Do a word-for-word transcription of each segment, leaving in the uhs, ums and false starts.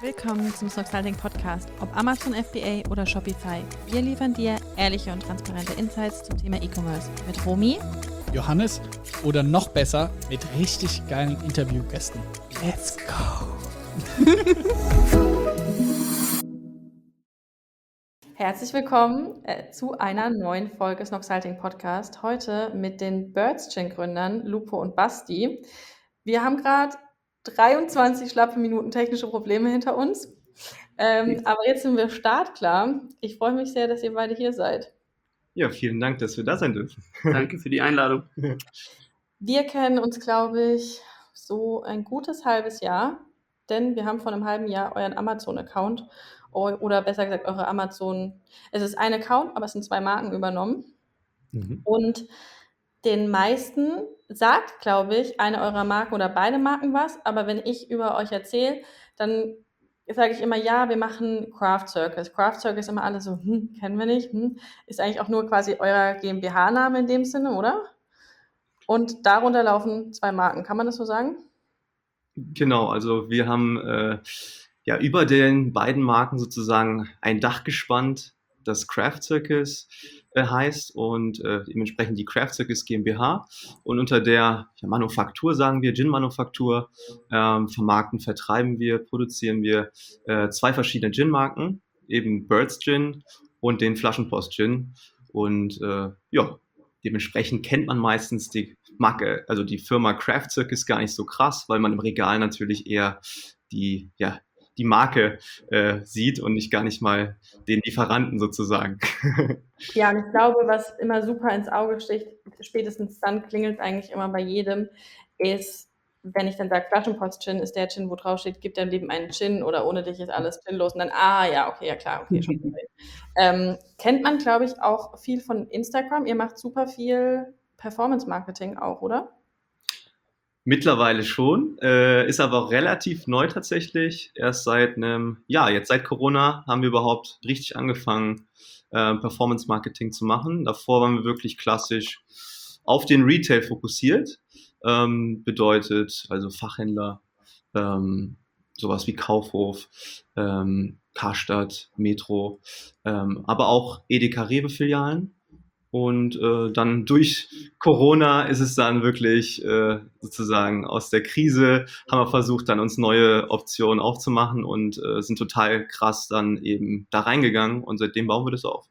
Willkommen zum Snoxalting Podcast, ob Amazon F B A oder Shopify. Wir liefern dir ehrliche und transparente Insights zum Thema E-Commerce mit Romy, Johannes oder noch besser mit richtig geilen Interviewgästen. Let's go! Herzlich willkommen äh, zu einer neuen Folge Snoxalting Podcast. Heute mit den Birdsgen-Gründern Lupo und Basti. Wir haben gerade dreiundzwanzig schlappe Minuten technische Probleme hinter uns. Ähm, aber jetzt sind wir startklar. Ich freue mich sehr, dass ihr beide hier seid. Ja, vielen Dank, dass wir da sein dürfen. Danke für die Einladung. Wir kennen uns, glaube ich, so ein gutes halbes Jahr, denn wir haben vor einem halben Jahr euren Amazon-Account oder besser gesagt eure Amazon, es ist ein Account, aber es sind zwei Marken übernommen. Mhm. Und den meisten sagt, glaube ich, eine eurer Marken oder beide Marken was, aber wenn ich über euch erzähle, dann sage ich immer, ja, wir machen Craft Circus. Craft Circus immer alle so, hm, kennen wir nicht, hm, ist eigentlich auch nur quasi euer GmbH-Name in dem Sinne, oder? Und darunter laufen zwei Marken, kann man das so sagen? Genau, also wir haben äh, ja über den beiden Marken sozusagen ein Dach gespannt, das Craft Circus äh, heißt und äh, dementsprechend die Craft Circus GmbH und unter der ja, Manufaktur, sagen wir, Gin-Manufaktur, ähm, vermarkten, vertreiben wir, produzieren wir äh, zwei verschiedene Gin-Marken, eben Birds Gin und den Flaschenpost Gin und äh, ja, dementsprechend kennt man meistens die Marke, also die Firma Craft Circus gar nicht so krass, weil man im Regal natürlich eher die, ja, die Marke äh, sieht und nicht gar nicht mal den Lieferanten sozusagen. Ja, und ich glaube, was immer super ins Auge sticht, spätestens dann klingelt es eigentlich immer bei jedem, ist, wenn ich dann sage, Flaschenpost-Gin ist der Gin, wo drauf steht, gib deinem Leben einen Gin oder ohne dich ist alles ginlos. Und dann, ah, ja, okay, ja klar, okay, schon gesehen. ähm, kennt man, glaube ich, auch viel von Instagram. Ihr macht super viel Performance-Marketing auch, oder? Mittlerweile schon, äh, ist aber auch relativ neu tatsächlich. Erst seit einem, ja, jetzt seit Corona haben wir überhaupt richtig angefangen, äh, Performance-Marketing zu machen. Davor waren wir wirklich klassisch auf den Retail fokussiert. Ähm, bedeutet also Fachhändler, ähm, sowas wie Kaufhof, ähm, Karstadt, Metro, ähm, aber auch Edeka Rewe-Filialen. Und äh, dann durch Corona ist es dann wirklich äh, sozusagen aus der Krise, haben wir versucht, dann uns neue Optionen aufzumachen und äh, sind total krass dann eben da reingegangen und seitdem bauen wir das auf.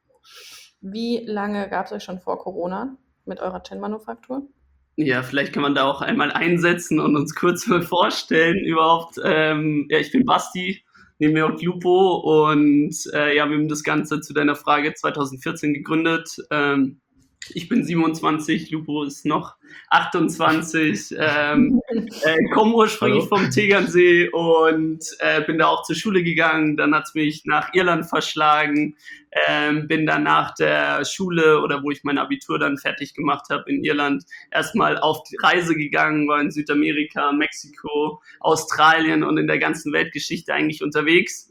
Wie lange gab es euch schon vor Corona mit eurer Gin-Manufaktur? Ja, vielleicht kann man da auch einmal einsetzen und uns kurz mal vorstellen überhaupt. Ähm, ja, ich bin Basti, neben mir auch Lupo und äh, ja, wir haben das Ganze zu deiner Frage zwanzig vierzehn gegründet. Ähm, ich bin siebenundzwanzig, Lupo ist noch achtundzwanzig, ähm, äh, komme ursprünglich Hallo. vom Tegernsee und äh, bin da auch zur Schule gegangen. Dann hat's mich nach Irland verschlagen, ähm, bin dann nach der Schule oder wo ich mein Abitur dann fertig gemacht habe in Irland erstmal auf die Reise gegangen, war in Südamerika, Mexiko, Australien und in der ganzen Weltgeschichte eigentlich unterwegs.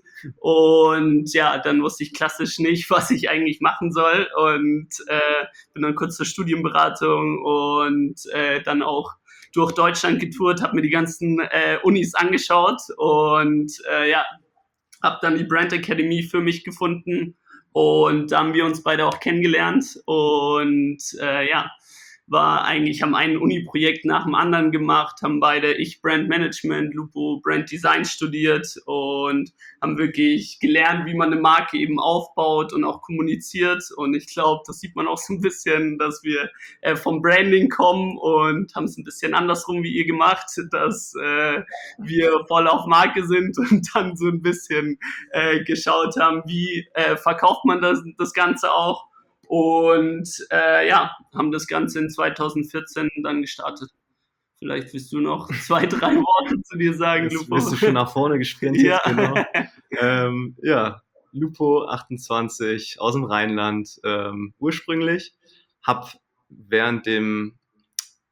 Und ja, dann wusste ich klassisch nicht, was ich eigentlich machen soll und äh, bin dann kurz zur Studienberatung und äh, dann auch durch Deutschland getourt, habe mir die ganzen äh, Unis angeschaut und äh, ja, habe dann die Brand Academy für mich gefunden und da haben wir uns beide auch kennengelernt und äh, ja, war eigentlich, haben ein Uni-Projekt nach dem anderen gemacht, haben beide, ich Brand Management, Lupo Brand Design studiert und haben wirklich gelernt, wie man eine Marke eben aufbaut und auch kommuniziert und ich glaube, das sieht man auch so ein bisschen, dass wir äh, vom Branding kommen und haben es ein bisschen andersrum wie ihr gemacht, dass äh, wir voll auf Marke sind und dann so ein bisschen äh, geschaut haben, wie äh, verkauft man das, das Ganze auch. Und äh, ja, haben das Ganze in zwanzig vierzehn dann gestartet. Vielleicht willst du noch zwei, drei Worte zu dir sagen, jetzt Lupo. Bist du schon nach vorne gesprintet, ja. Genau. ähm, ja, Lupo, achtundzwanzig, aus dem Rheinland, ähm, ursprünglich. Hab während dem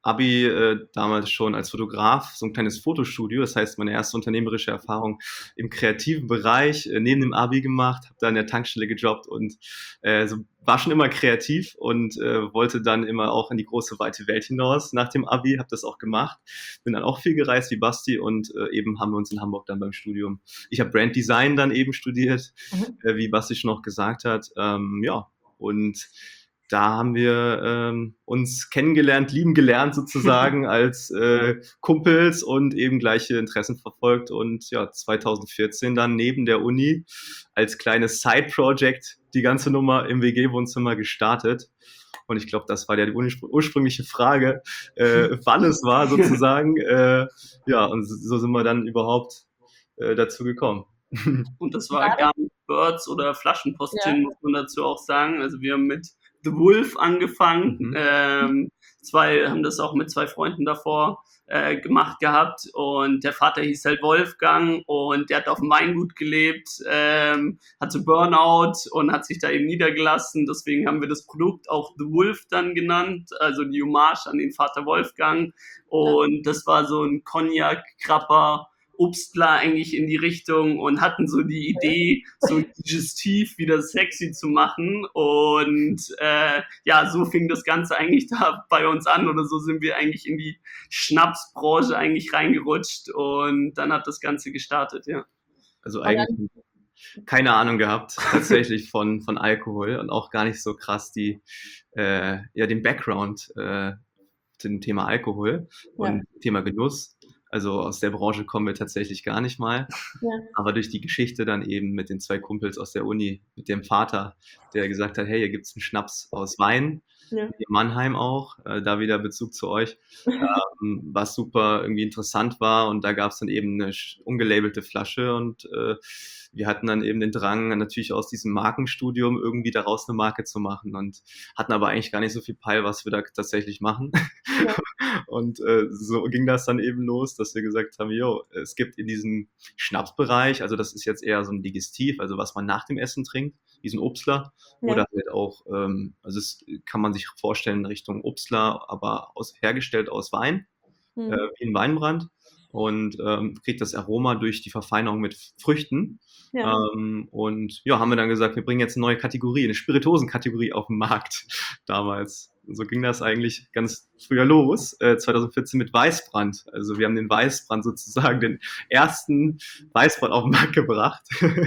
Abi äh, damals schon als Fotograf, so ein kleines Fotostudio, das heißt meine erste unternehmerische Erfahrung im kreativen Bereich, äh, neben dem Abi gemacht, habe da in der Tankstelle gejobbt und äh, so, war schon immer kreativ und äh, wollte dann immer auch in die große, weite Welt hinaus nach dem Abi, habe das auch gemacht, bin dann auch viel gereist wie Basti und äh, eben haben wir uns in Hamburg dann beim Studium, ich habe Brand Design dann eben studiert, Mhm. äh, wie Basti schon noch gesagt hat, ähm, ja, und da haben wir ähm, uns kennengelernt, lieben gelernt sozusagen als äh, Kumpels und eben gleiche Interessen verfolgt und ja, zwanzig vierzehn dann neben der Uni als kleines Side-Project die ganze Nummer im W G-Wohnzimmer gestartet. Und ich glaube, das war ja die urspr- ursprüngliche Frage, äh, wann es war sozusagen. Äh, ja, und so sind wir dann überhaupt äh, dazu gekommen. Und das war gar nicht Birds oder Flaschenpostin, Ja. muss man dazu auch sagen. Also wir haben mit The Wolf angefangen. Mhm. Ähm, zwei haben das auch mit zwei Freunden davor äh, gemacht gehabt. Und der Vater hieß halt Wolfgang und der hat auf dem Weingut gelebt, ähm, hatte Burnout und hat sich da eben niedergelassen. Deswegen haben wir das Produkt auch The Wolf dann genannt, also die Hommage an den Vater Wolfgang. Und das war so ein Cognac-Krapper, Obstler eigentlich in die Richtung und hatten so die Idee, so digestiv wieder sexy zu machen. Und äh, ja, so fing das Ganze eigentlich da bei uns an oder so sind wir eigentlich in die Schnapsbranche eigentlich reingerutscht und dann hat das Ganze gestartet, ja. Also eigentlich keine Ahnung gehabt, tatsächlich von, von Alkohol und auch gar nicht so krass die, äh, ja, den Background äh, zum Thema Alkohol und Ja. Thema Genuss. Also aus der Branche kommen wir tatsächlich gar nicht mal. Ja. Aber durch die Geschichte dann eben mit den zwei Kumpels aus der Uni, mit dem Vater, der gesagt hat, hey, hier gibt's einen Schnaps aus Wein, Ja. in Mannheim auch, äh, da wieder Bezug zu euch, ähm, was super irgendwie interessant war und da gab's dann eben eine sch- ungelabelte Flasche und äh, wir hatten dann eben den Drang, natürlich aus diesem Markenstudium irgendwie daraus eine Marke zu machen und hatten aber eigentlich gar nicht so viel Peil, was wir da tatsächlich machen. Ja. Und äh, so ging das dann eben los, dass wir gesagt haben, jo, es gibt in diesem Schnapsbereich, also das ist jetzt eher so ein Digestiv, also was man nach dem Essen trinkt, diesen Obstler, Ja. oder halt auch, ähm, also es kann man sich vorstellen in Richtung Obstler, aber aus, hergestellt aus Wein, Hm. äh, wie ein Weinbrand und ähm, kriegt das Aroma durch die Verfeinerung mit Früchten. Ja. Ähm, und ja, haben wir dann gesagt, wir bringen jetzt eine neue Kategorie, eine Spirituosenkategorie auf den Markt damals. Und so ging das eigentlich ganz früher los, äh, zwanzig vierzehn mit Weißbrand. Also wir haben den Weißbrand sozusagen, den ersten Weißbrand auf den Markt gebracht.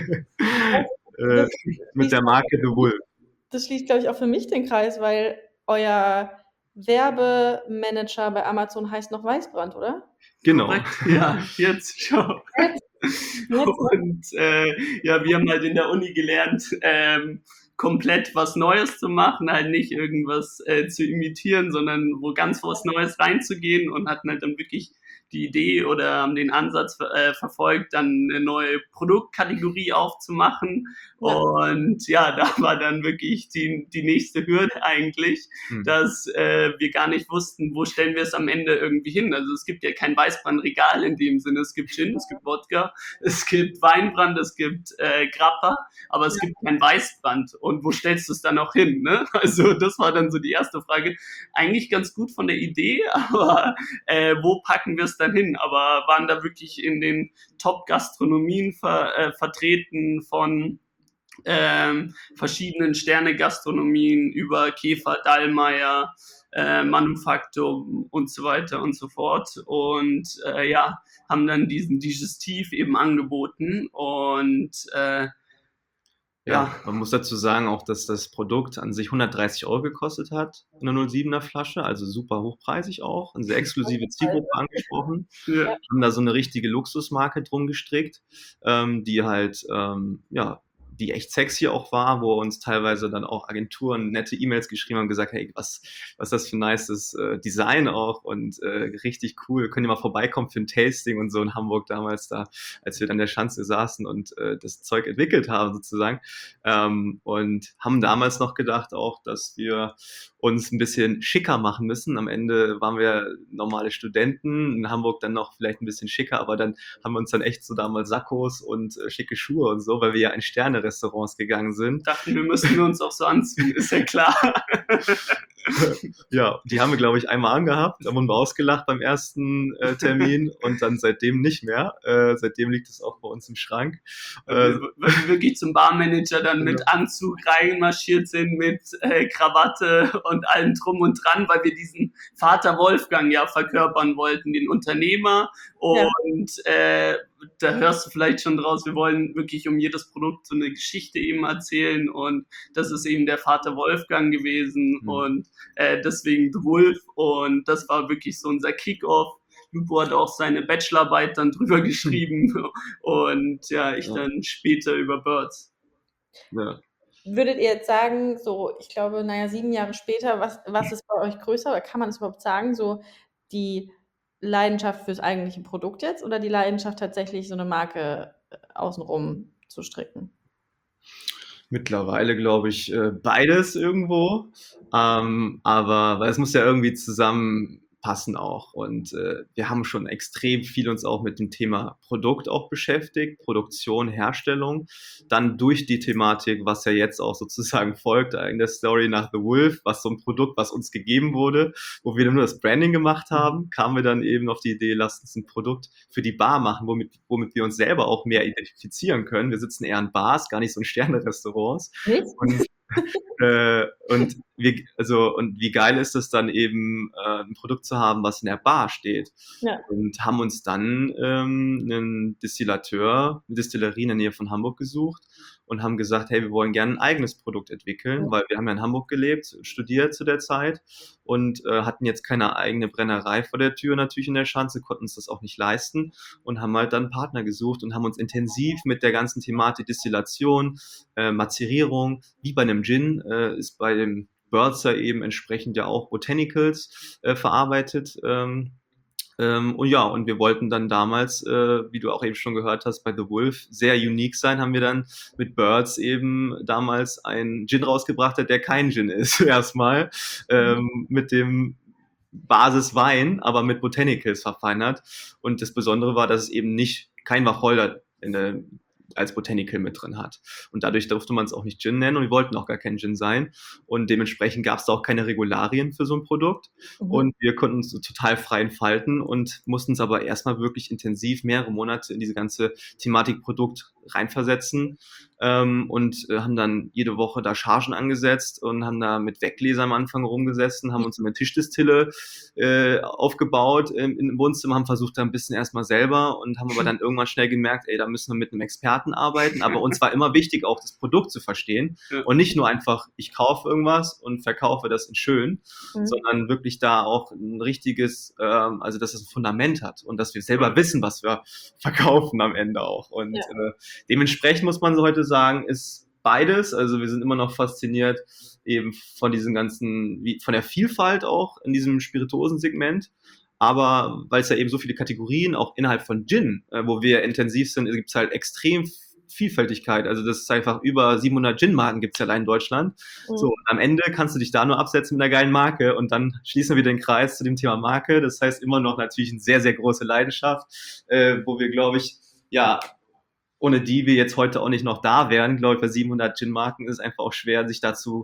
äh, mit der Marke The Wolf. Das schließt, glaube ich, auch für mich den Kreis, weil euer Werbemanager bei Amazon heißt noch Weißbrand, oder? Genau. Korrekt, ja, jetzt schon. Jetzt. Und äh, ja, wir haben halt in der Uni gelernt, ähm, komplett was Neues zu machen, halt nicht irgendwas äh, zu imitieren, sondern wo ganz was Neues reinzugehen und hatten halt dann wirklich die Idee oder haben den Ansatz äh, verfolgt, dann eine neue Produktkategorie aufzumachen. Ja. Und ja, da war dann wirklich die, die nächste Hürde eigentlich, Hm. dass äh, wir gar nicht wussten, wo stellen wir es am Ende irgendwie hin. Also es gibt ja kein Weißbrandregal in dem Sinne. Es gibt Gin, es gibt Wodka, es gibt Weinbrand, es gibt äh, Grappa, aber es Ja. gibt kein Weißbrand. Und wo stellst du es dann auch hin? Ne? Also das war dann so die erste Frage. Eigentlich ganz gut von der Idee, aber äh, wo packen wir es dann hin? Aber waren da wirklich in den Top-Gastronomien ver, äh, vertreten von ähm, verschiedenen Sterne-Gastronomien über Käfer, Dallmayr, äh, Manufaktum und so weiter und so fort. Und äh, ja, haben dann diesen Digestiv eben angeboten und äh, Ja, ja, man muss dazu sagen auch, dass das Produkt an sich hundertdreißig Euro gekostet hat, eine null siebener Flasche, also super hochpreisig auch, eine sehr exklusive Zielgruppe angesprochen, ja, haben da so eine richtige Luxusmarke drum gestrickt, ähm, die halt, ähm, ja, die echt sexy auch war, wo uns teilweise dann auch Agenturen nette E-Mails geschrieben haben und gesagt, hey, was, was ist das für ein nices äh, Design auch und äh, richtig cool, könnt ihr mal vorbeikommen für ein Tasting und so in Hamburg damals da, als wir dann der Schanze saßen und äh, das Zeug entwickelt haben sozusagen, ähm, und haben damals noch gedacht auch, dass wir uns ein bisschen schicker machen müssen. Am Ende waren wir normale Studenten, in Hamburg dann noch vielleicht ein bisschen schicker, aber dann haben wir uns dann echt so damals Sakkos und äh, schicke Schuhe und so, weil wir ja ein Sterne Sterne-Restaurants gegangen sind. Dachten, wir müssten uns auch so anziehen, ist ja klar. Ja, die haben wir, glaube ich, einmal angehabt, da wurden wir ausgelacht beim ersten äh, Termin und dann seitdem nicht mehr. Äh, seitdem liegt es auch bei uns im Schrank. Äh, Weil wir wirklich zum Barmanager dann mit Anzug reinmarschiert sind, mit äh, Krawatte und allem drum und dran, weil wir diesen Vater Wolfgang ja verkörpern wollten, den Unternehmer. Und ja. äh, da hörst du vielleicht schon draus, wir wollen wirklich um jedes Produkt so eine Geschichte eben erzählen und das ist eben der Vater Wolfgang gewesen mhm. und äh, deswegen The Wolf und das war wirklich so unser Kick-Off. Lupo hat auch seine Bachelorarbeit dann drüber geschrieben und ja, ich ja. dann später über Birds. Ja. Würdet ihr jetzt sagen, so, ich glaube, naja, sieben Jahre später, was, was ist bei euch größer oder kann man es überhaupt sagen, so die Leidenschaft fürs eigentliche Produkt jetzt oder die Leidenschaft tatsächlich so eine Marke außenrum zu stricken? Mittlerweile glaube ich beides irgendwo, ähm, aber weil es muss ja irgendwie zusammenpassen auch und äh, wir haben schon extrem viel uns auch mit dem Thema Produkt auch beschäftigt, Produktion, Herstellung, dann durch die Thematik, was ja jetzt auch sozusagen folgt in der Story nach The Wolf, was so ein Produkt, was uns gegeben wurde, wo wir nur das Branding gemacht haben, kamen wir dann eben auf die Idee, lasst uns ein Produkt für die Bar machen, womit, womit wir uns selber auch mehr identifizieren können. Wir sitzen eher in Bars, gar nicht so in Sterne-Restaurants. Und äh, und, wie, also, und wie geil ist es dann eben, äh, ein Produkt zu haben, was in der Bar steht. Ja. Und haben uns dann ähm, einen Distillateur, eine Distillerie in der Nähe von Hamburg gesucht und haben gesagt, hey, wir wollen gerne ein eigenes Produkt entwickeln, ja. weil wir haben ja in Hamburg gelebt, studiert zu der Zeit und äh, hatten jetzt keine eigene Brennerei vor der Tür natürlich in der Schanze, konnten uns das auch nicht leisten und haben halt dann einen Partner gesucht und haben uns intensiv mit der ganzen Thematik Destillation, äh, Mazerierung, wie bei einem Gin, äh, ist bei dem Birds eben entsprechend ja auch Botanicals äh, verarbeitet. Ähm, ähm, und ja, und wir wollten dann damals, äh, wie du auch eben schon gehört hast, bei The Wolf sehr unique sein, haben wir dann mit Birds eben damals einen Gin rausgebracht, der kein Gin ist, erstmal, ähm, mit dem Basiswein, aber mit Botanicals verfeinert. Und das Besondere war, dass es eben nicht kein Wacholder in der als Botanical mit drin hat. Und dadurch durfte man es auch nicht Gin nennen und wir wollten auch gar kein Gin sein. Und dementsprechend gab es auch keine Regularien für so ein Produkt. Mhm. Und wir konnten uns so total frei entfalten und mussten uns aber erstmal wirklich intensiv mehrere Monate in diese ganze Thematik Produkt reinversetzen ähm, und äh, haben dann jede Woche da Chargen angesetzt und haben da mit Weggläser am Anfang rumgesessen, haben uns eine Tischdistille äh, aufgebaut im, im Wohnzimmer, haben versucht da ein bisschen erstmal selber und haben aber dann irgendwann schnell gemerkt, ey, da müssen wir mit einem Experten arbeiten, aber uns war immer wichtig, auch das Produkt zu verstehen und nicht nur einfach, ich kaufe irgendwas und verkaufe das in schön, mhm. sondern wirklich da auch ein richtiges, ähm, also dass es ein Fundament hat und dass wir selber wissen, was wir verkaufen am Ende auch und ja. äh, dementsprechend muss man so heute sagen, ist beides, also wir sind immer noch fasziniert eben von diesem ganzen, wie, von der Vielfalt auch in diesem Spirituosensegment, aber weil es ja eben so viele Kategorien auch innerhalb von Gin, äh, wo wir intensiv sind, gibt es halt extrem Vielfältigkeit, also das ist einfach über siebenhundert Gin-Marken gibt es ja allein in Deutschland. Mhm. So, und am Ende kannst du dich da nur absetzen mit einer geilen Marke und dann schließen wir wieder den Kreis zu dem Thema Marke, das heißt immer noch natürlich eine sehr, sehr große Leidenschaft, äh, wo wir, glaube ich, ja, ohne die wir jetzt heute auch nicht noch da wären, glaube ich, bei siebenhundert Gin-Marken ist es einfach auch schwer, sich dazu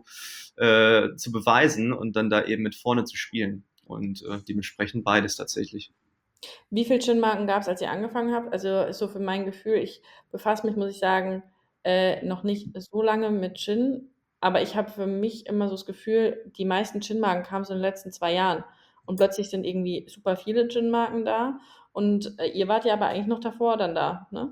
äh, zu beweisen und dann da eben mit vorne zu spielen. Und äh, dementsprechend beides tatsächlich. Wie viele Gin-Marken gab es, als ihr angefangen habt? Also ist so für mein Gefühl, ich befasse mich, muss ich sagen, äh, noch nicht so lange mit Gin, aber ich habe für mich immer so das Gefühl, die meisten Gin-Marken kamen so in den letzten zwei Jahren und plötzlich sind irgendwie super viele Gin-Marken da und äh, ihr wart ja aber eigentlich noch davor dann da, ne?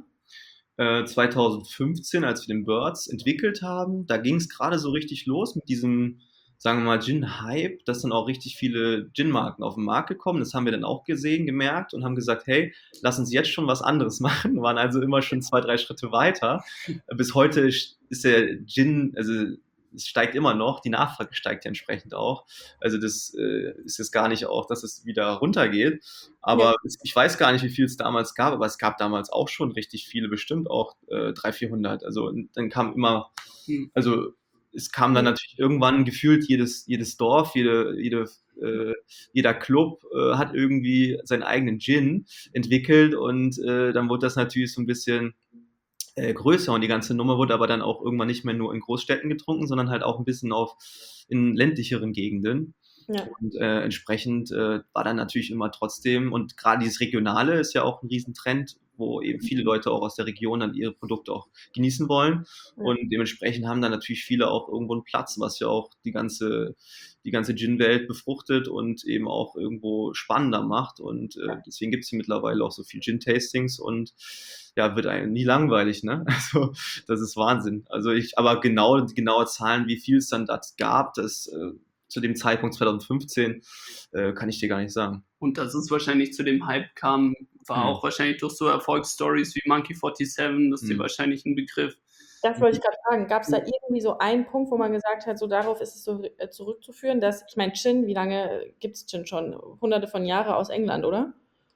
zwanzig fünfzehn, als wir den Birds entwickelt haben, da ging es gerade so richtig los mit diesem, sagen wir mal, Gin-Hype, dass dann auch richtig viele Gin-Marken auf den Markt gekommen. Das haben wir dann auch gesehen, gemerkt und haben gesagt, hey, lass uns jetzt schon was anderes machen. Wir waren also immer schon zwei, drei Schritte weiter. Bis heute ist der Gin, also es steigt immer noch, die Nachfrage steigt ja entsprechend auch. Also das äh, ist jetzt gar nicht auch, dass es wieder runtergeht. Aber ja. es, ich weiß gar nicht, wie viel es damals gab, aber es gab damals auch schon richtig viele, bestimmt auch äh, dreihundert, vierhundert. Also dann kam immer, also es kam dann natürlich irgendwann gefühlt jedes, jedes Dorf, jede, jede, äh, jeder Club äh, hat irgendwie seinen eigenen Gin entwickelt und äh, dann wurde das natürlich so ein bisschen äh, größer und die ganze Nummer wurde aber dann auch irgendwann nicht mehr nur in Großstädten getrunken, sondern halt auch ein bisschen auf in ländlicheren Gegenden. Ja. Und äh, entsprechend äh, war dann natürlich immer trotzdem, und gerade dieses Regionale ist ja auch ein Riesentrend, wo eben viele Leute auch aus der Region dann ihre Produkte auch genießen wollen. Ja. Und dementsprechend haben dann natürlich viele auch irgendwo einen Platz, was ja auch die ganze, die ganze Gin-Welt befruchtet und eben auch irgendwo spannender macht. Und äh, deswegen gibt es hier mittlerweile auch so viel Gin-Tastings und ja, wird einem nie langweilig, ne? Also das ist Wahnsinn. Also ich, aber genau, die genaue Zahlen, wie viel es dann das gab, das äh, zu dem Zeitpunkt zwanzig fünfzehn, äh, kann ich dir gar nicht sagen. Und dass es wahrscheinlich zu dem Hype kam, war Hm. auch wahrscheinlich durch so Erfolgsstories wie Monkey siebenundvierzig, das ist dir Hm. wahrscheinlich ein Begriff. Das wollte ich gerade fragen. Gab es da irgendwie so einen Punkt, wo man gesagt hat, so darauf ist es so äh, zurückzuführen, dass, ich meine, Gin, wie lange gibt es Gin schon? Hunderte von Jahren aus England, oder?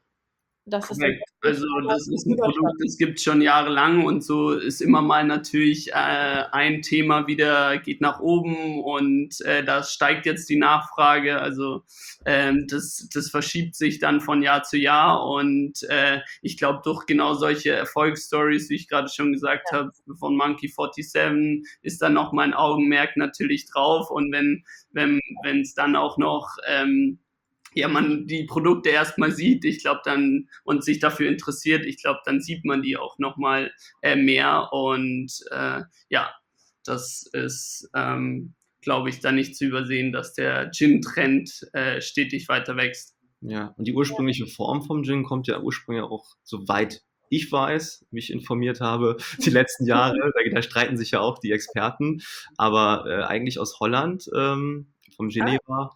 Das ist so Korrekt. Also das ist ein Überstand. Produkt, das gibt es schon jahrelang und so ist immer mal natürlich äh, ein Thema wieder geht nach oben und äh, da steigt jetzt die Nachfrage. Also ähm, das, das verschiebt sich dann von Jahr zu Jahr und äh, ich glaube durch genau solche Erfolgsstories, wie ich gerade schon gesagt Ja. habe, von Monkey siebenundvierzig ist dann noch mein Augenmerk natürlich drauf und wenn wenn wenn es dann auch noch ähm, ja, man die Produkte erstmal sieht, ich glaube dann und sich dafür interessiert, ich glaube, dann sieht man die auch nochmal äh, mehr und äh, ja, das ist, ähm, glaube ich, dann nicht zu übersehen, dass der Gin-Trend äh, stetig weiter wächst. Ja, und die ursprüngliche Form vom Gin kommt ja ursprünglich auch, soweit ich weiß, mich informiert habe, die letzten Jahre, da, da streiten sich ja auch die Experten, aber äh, eigentlich aus Holland, ähm, vom Geneva,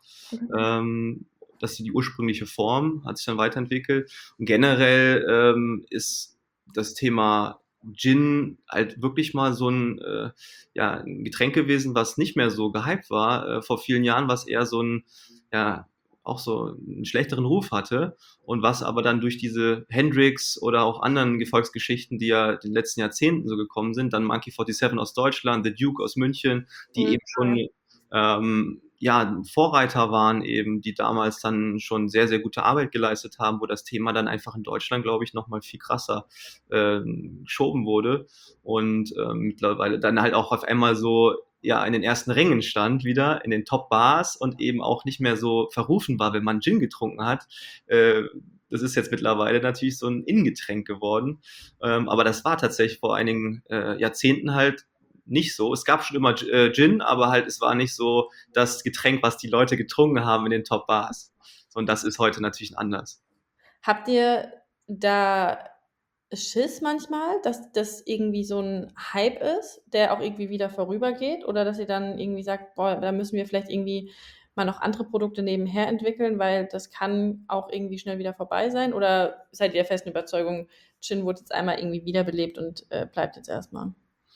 ähm, das ist die ursprüngliche Form, hat sich dann weiterentwickelt. Und generell ähm, ist das Thema Gin halt wirklich mal so ein, äh, ja, ein Getränk gewesen, was nicht mehr so gehypt war. Äh, vor vielen Jahren, was eher so ein, ja, auch so einen schlechteren Ruf hatte und was aber dann durch diese Hendrix oder auch anderen Gefolgsgeschichten, die ja in den letzten Jahrzehnten so gekommen sind, dann Monkey siebenundvierzig aus Deutschland, The Duke aus München, die Mhm. eben schon ähm, ja, Vorreiter waren eben, die damals dann schon sehr, sehr gute Arbeit geleistet haben, wo das Thema dann einfach in Deutschland, glaube ich, nochmal viel krasser äh, geschoben wurde und ähm, mittlerweile dann halt auch auf einmal so ja in den ersten Rängen stand wieder, in den Top-Bars und eben auch nicht mehr so verrufen war, wenn man Gin getrunken hat. Äh, das ist jetzt mittlerweile natürlich so ein Innengetränk geworden. Ähm, aber das war tatsächlich vor einigen äh, Jahrzehnten halt nicht so. Es gab schon immer äh, Gin, aber halt es war nicht so das Getränk, was die Leute getrunken haben in den Top-Bars. Und das ist heute natürlich anders. Habt ihr da Schiss manchmal, dass das irgendwie so ein Hype ist, der auch irgendwie wieder vorübergeht? Oder dass ihr dann irgendwie sagt, boah, da müssen wir vielleicht irgendwie mal noch andere Produkte nebenher entwickeln, weil das kann auch irgendwie schnell wieder vorbei sein? Oder seid ihr der festen Überzeugung, Gin wurde jetzt einmal irgendwie wiederbelebt und äh, bleibt jetzt erstmal?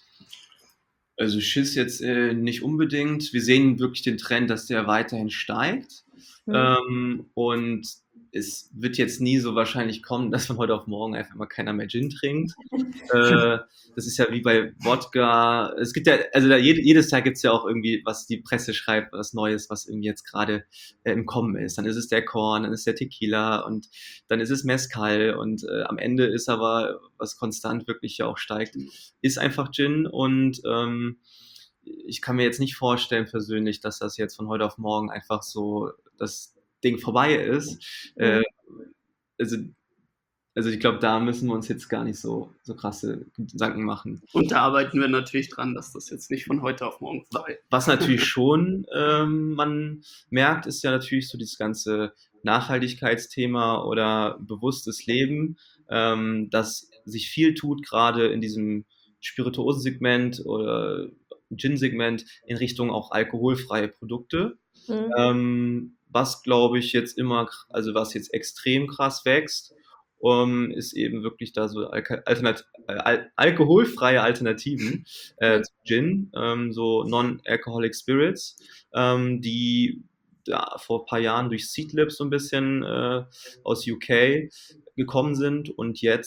Also Schiss jetzt äh, nicht unbedingt. Wir sehen wirklich den Trend, dass der weiterhin steigt. Hm. Ähm, und es wird jetzt nie so wahrscheinlich kommen, dass von heute auf morgen einfach mal keiner mehr Gin trinkt. äh, das ist ja wie bei Wodka. Es gibt ja, also da, jede, jedes Tag gibt's ja auch irgendwie, was die Presse schreibt, was Neues, was irgendwie jetzt gerade äh, im Kommen ist. Dann ist es der Korn, dann ist der Tequila und dann ist es Mezcal und äh, am Ende ist aber, was konstant wirklich ja auch steigt, ist einfach Gin und ähm, ich kann mir jetzt nicht vorstellen persönlich, dass das jetzt von heute auf morgen einfach so das Ding vorbei ist. Äh, also, also ich glaube, da müssen wir uns jetzt gar nicht so, so krasse Gedanken machen. Und da arbeiten wir natürlich dran, dass das jetzt nicht von heute auf morgen vorbei. Was natürlich schon ähm, man merkt, ist ja natürlich so dieses ganze Nachhaltigkeitsthema oder bewusstes Leben, ähm, dass sich viel tut, gerade in diesem Spirituosensegment oder Gin-Segment in Richtung auch alkoholfreie Produkte. Mhm. Ähm, was glaube ich jetzt immer, also was jetzt extrem krass wächst, um, ist eben wirklich da so Alka- Alternat al alkoholfreie Alternativen äh, zu Gin, ähm, so Non-Alcoholic Spirits, ähm, die ja, vor ein paar Jahren durch Seedlip so ein bisschen äh, aus U K gekommen sind und jetzt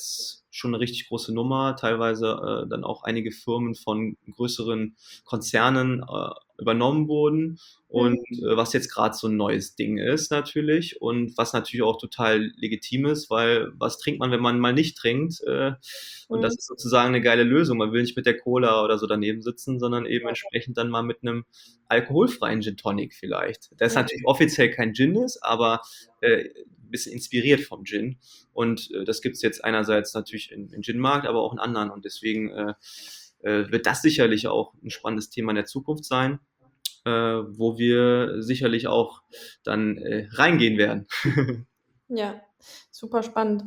schon eine richtig große Nummer, teilweise äh, dann auch einige Firmen von größeren Konzernen äh, übernommen wurden und äh, was jetzt gerade so ein neues Ding ist natürlich und was natürlich auch total legitim ist, weil was trinkt man, wenn man mal nicht trinkt? Äh, und das ist sozusagen eine geile Lösung. Man will nicht mit der Cola oder so daneben sitzen, sondern eben entsprechend dann mal mit einem alkoholfreien Gin Tonic vielleicht. Der ist natürlich offiziell kein Gin ist, aber äh, ein bisschen inspiriert vom Gin. Und äh, das gibt es jetzt einerseits natürlich im, im Gin-Markt, aber auch in anderen. Und deswegen äh, äh, wird das sicherlich auch ein spannendes Thema in der Zukunft sein, äh, wo wir sicherlich auch dann äh, reingehen werden. Ja, super spannend.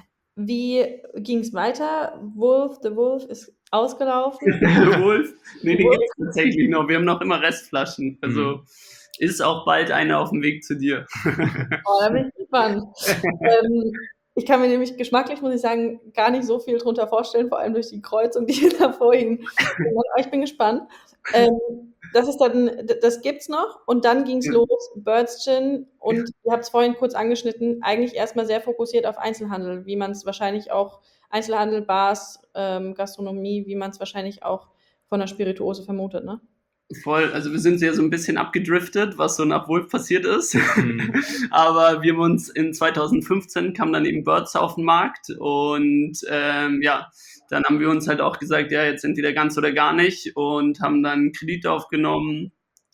Wie ging es weiter? Wolf, The Wolf ist ausgelaufen. The Wolf? Nee, den gibt es tatsächlich noch. Wir haben noch immer Restflaschen. Also mhm. ist auch bald eine auf dem Weg zu dir. Oh, da bin ich gespannt. ähm, ich kann mir nämlich geschmacklich, muss ich sagen, gar nicht so viel drunter vorstellen, vor allem durch die Kreuzung, die ihr da vorhin gemacht habt. Ich bin gespannt. Ähm, das ist dann, das gibt's noch und dann ging's ja. los, Birds Gin und ihr habt es vorhin kurz angeschnitten, eigentlich erstmal sehr fokussiert auf Einzelhandel, wie man es wahrscheinlich auch, Einzelhandel, Bars, ähm, Gastronomie, wie man es wahrscheinlich auch von der Spirituose vermutet, ne? Voll, also wir sind ja so ein bisschen abgedriftet, was so nach Wolf passiert ist. Mhm. Aber wir haben uns in zwanzig fünfzehn kam dann eben Birds auf den Markt und ähm, ja, dann haben wir uns halt auch gesagt, ja, jetzt entweder ganz oder gar nicht und haben dann Kredite aufgenommen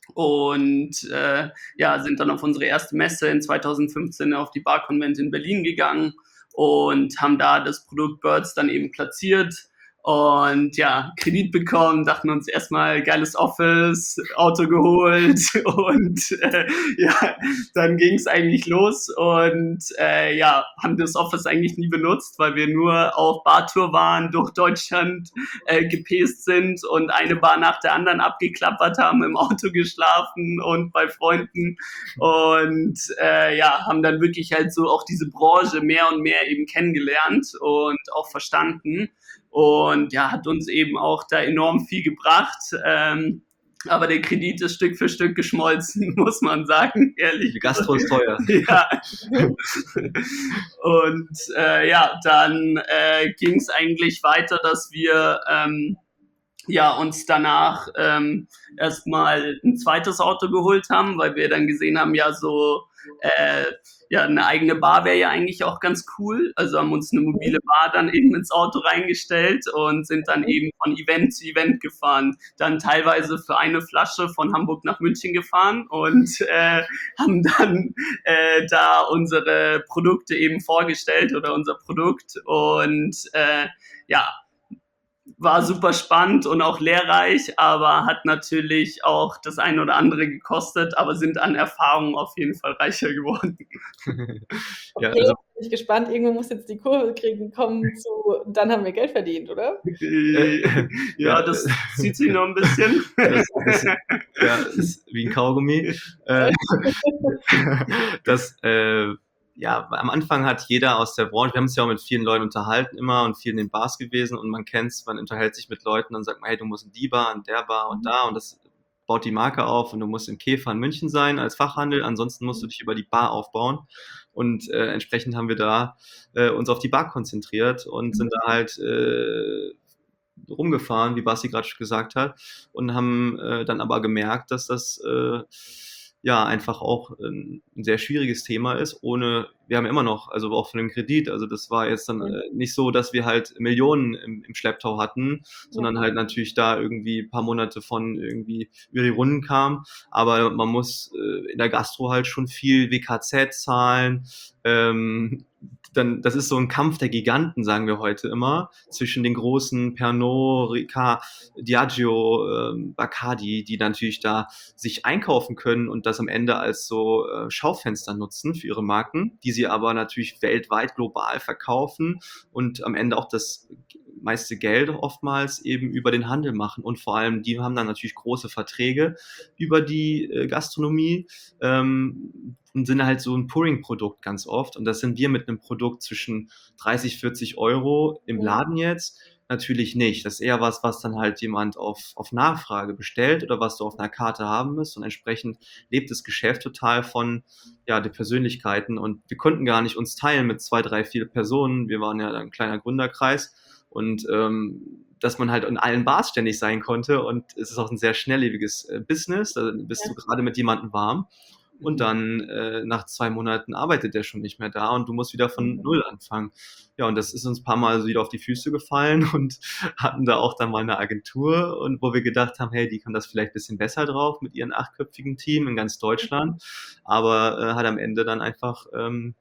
und äh, ja, sind dann auf unsere erste Messe in zwanzig fünfzehn auf die Bar Convent in Berlin gegangen und haben da das Produkt Birds dann eben platziert. Und ja, Kredit bekommen, dachten uns erstmal geiles Office, Auto geholt und äh, ja, dann ging es eigentlich los und äh, ja, haben das Office eigentlich nie benutzt, weil wir nur auf Bartour waren, durch Deutschland äh, gepäst sind und eine Bar nach der anderen abgeklappert haben, im Auto geschlafen und bei Freunden und äh, ja, haben dann wirklich halt so auch diese Branche mehr und mehr eben kennengelernt und auch verstanden. Und ja, hat uns eben auch da enorm viel gebracht. Ähm, aber der Kredit ist Stück für Stück geschmolzen, muss man sagen, ehrlich. Die Gastro ist teuer. Ja. Und äh, ja, dann äh, ging es eigentlich weiter, dass wir ähm, ja, uns danach ähm, erstmal ein zweites Auto geholt haben, weil wir dann gesehen haben, ja, so äh, ja, eine eigene Bar wäre ja eigentlich auch ganz cool. Also haben uns eine mobile Bar dann eben ins Auto reingestellt und sind dann eben von Event zu Event gefahren. Dann teilweise für eine Flasche von Hamburg nach München gefahren und äh, haben dann äh, da unsere Produkte eben vorgestellt oder unser Produkt und äh, ja, war super spannend und auch lehrreich, aber hat natürlich auch das eine oder andere gekostet, aber sind an Erfahrung auf jeden Fall reicher geworden. Ja, okay, also bin ich gespannt. Irgendwo muss jetzt die Kurve kriegen, kommen zu, dann haben wir Geld verdient, oder? Ja, das zieht sich noch ein bisschen. Das, das, ja, ist wie ein Kaugummi. Das, äh, ja, am Anfang hat jeder aus der Branche, wir haben uns ja auch mit vielen Leuten unterhalten immer und viel in den Bars gewesen und man kennt's, man unterhält sich mit Leuten und sagt man, hey, du musst in die Bar, in der Bar und da und das baut die Marke auf und du musst im Käfer in München sein als Fachhandel, ansonsten musst du dich über die Bar aufbauen und äh, entsprechend haben wir da äh, uns auf die Bar konzentriert und sind da halt äh, rumgefahren, wie Basti gerade schon gesagt hat und haben äh, dann aber gemerkt, dass das äh, ja, einfach auch ein, ein sehr schwieriges Thema ist, ohne, wir haben immer noch, also auch von dem Kredit, also das war jetzt dann äh, nicht so, dass wir halt Millionen im, im Schlepptau hatten, sondern halt natürlich da irgendwie ein paar Monate von irgendwie über die Runden kam, aber man muss äh, in der Gastro halt schon viel W K Z zahlen, ähm, dann, das ist so ein Kampf der Giganten, sagen wir heute immer, zwischen den großen Pernod, Ricard, Diageo, ähm, Bacardi, die natürlich da sich einkaufen können und das am Ende als so äh, Schaufenster nutzen für ihre Marken, die sie aber natürlich weltweit, global verkaufen und am Ende auch das meiste Geld oftmals eben über den Handel machen und vor allem, die haben dann natürlich große Verträge über die äh, Gastronomie, ähm, und sind halt so ein Pouring-Produkt ganz oft und das sind wir mit einem Produkt zwischen dreißig, vierzig Euro im Laden jetzt natürlich nicht. Das ist eher was, was dann halt jemand auf, auf Nachfrage bestellt oder was du auf einer Karte haben musst. Und entsprechend lebt das Geschäft total von, ja, den Persönlichkeiten. Und wir konnten gar nicht uns teilen mit zwei, drei, vier Personen. Wir waren ja ein kleiner Gründerkreis. Und ähm, dass man halt in allen Bars ständig sein konnte. Und es ist auch ein sehr schnelllebiges äh, Business. Da bist Ja. du gerade mit jemandem warm. Und dann äh, nach zwei Monaten arbeitet der schon nicht mehr da und du musst wieder von Null anfangen. Ja, und das ist uns ein paar Mal so wieder auf die Füße gefallen und hatten da auch dann mal eine Agentur und wo wir gedacht haben, hey, die kann das vielleicht ein bisschen besser drauf mit ihrem achtköpfigen Team in ganz Deutschland, aber äh, hat am Ende dann einfach ähm,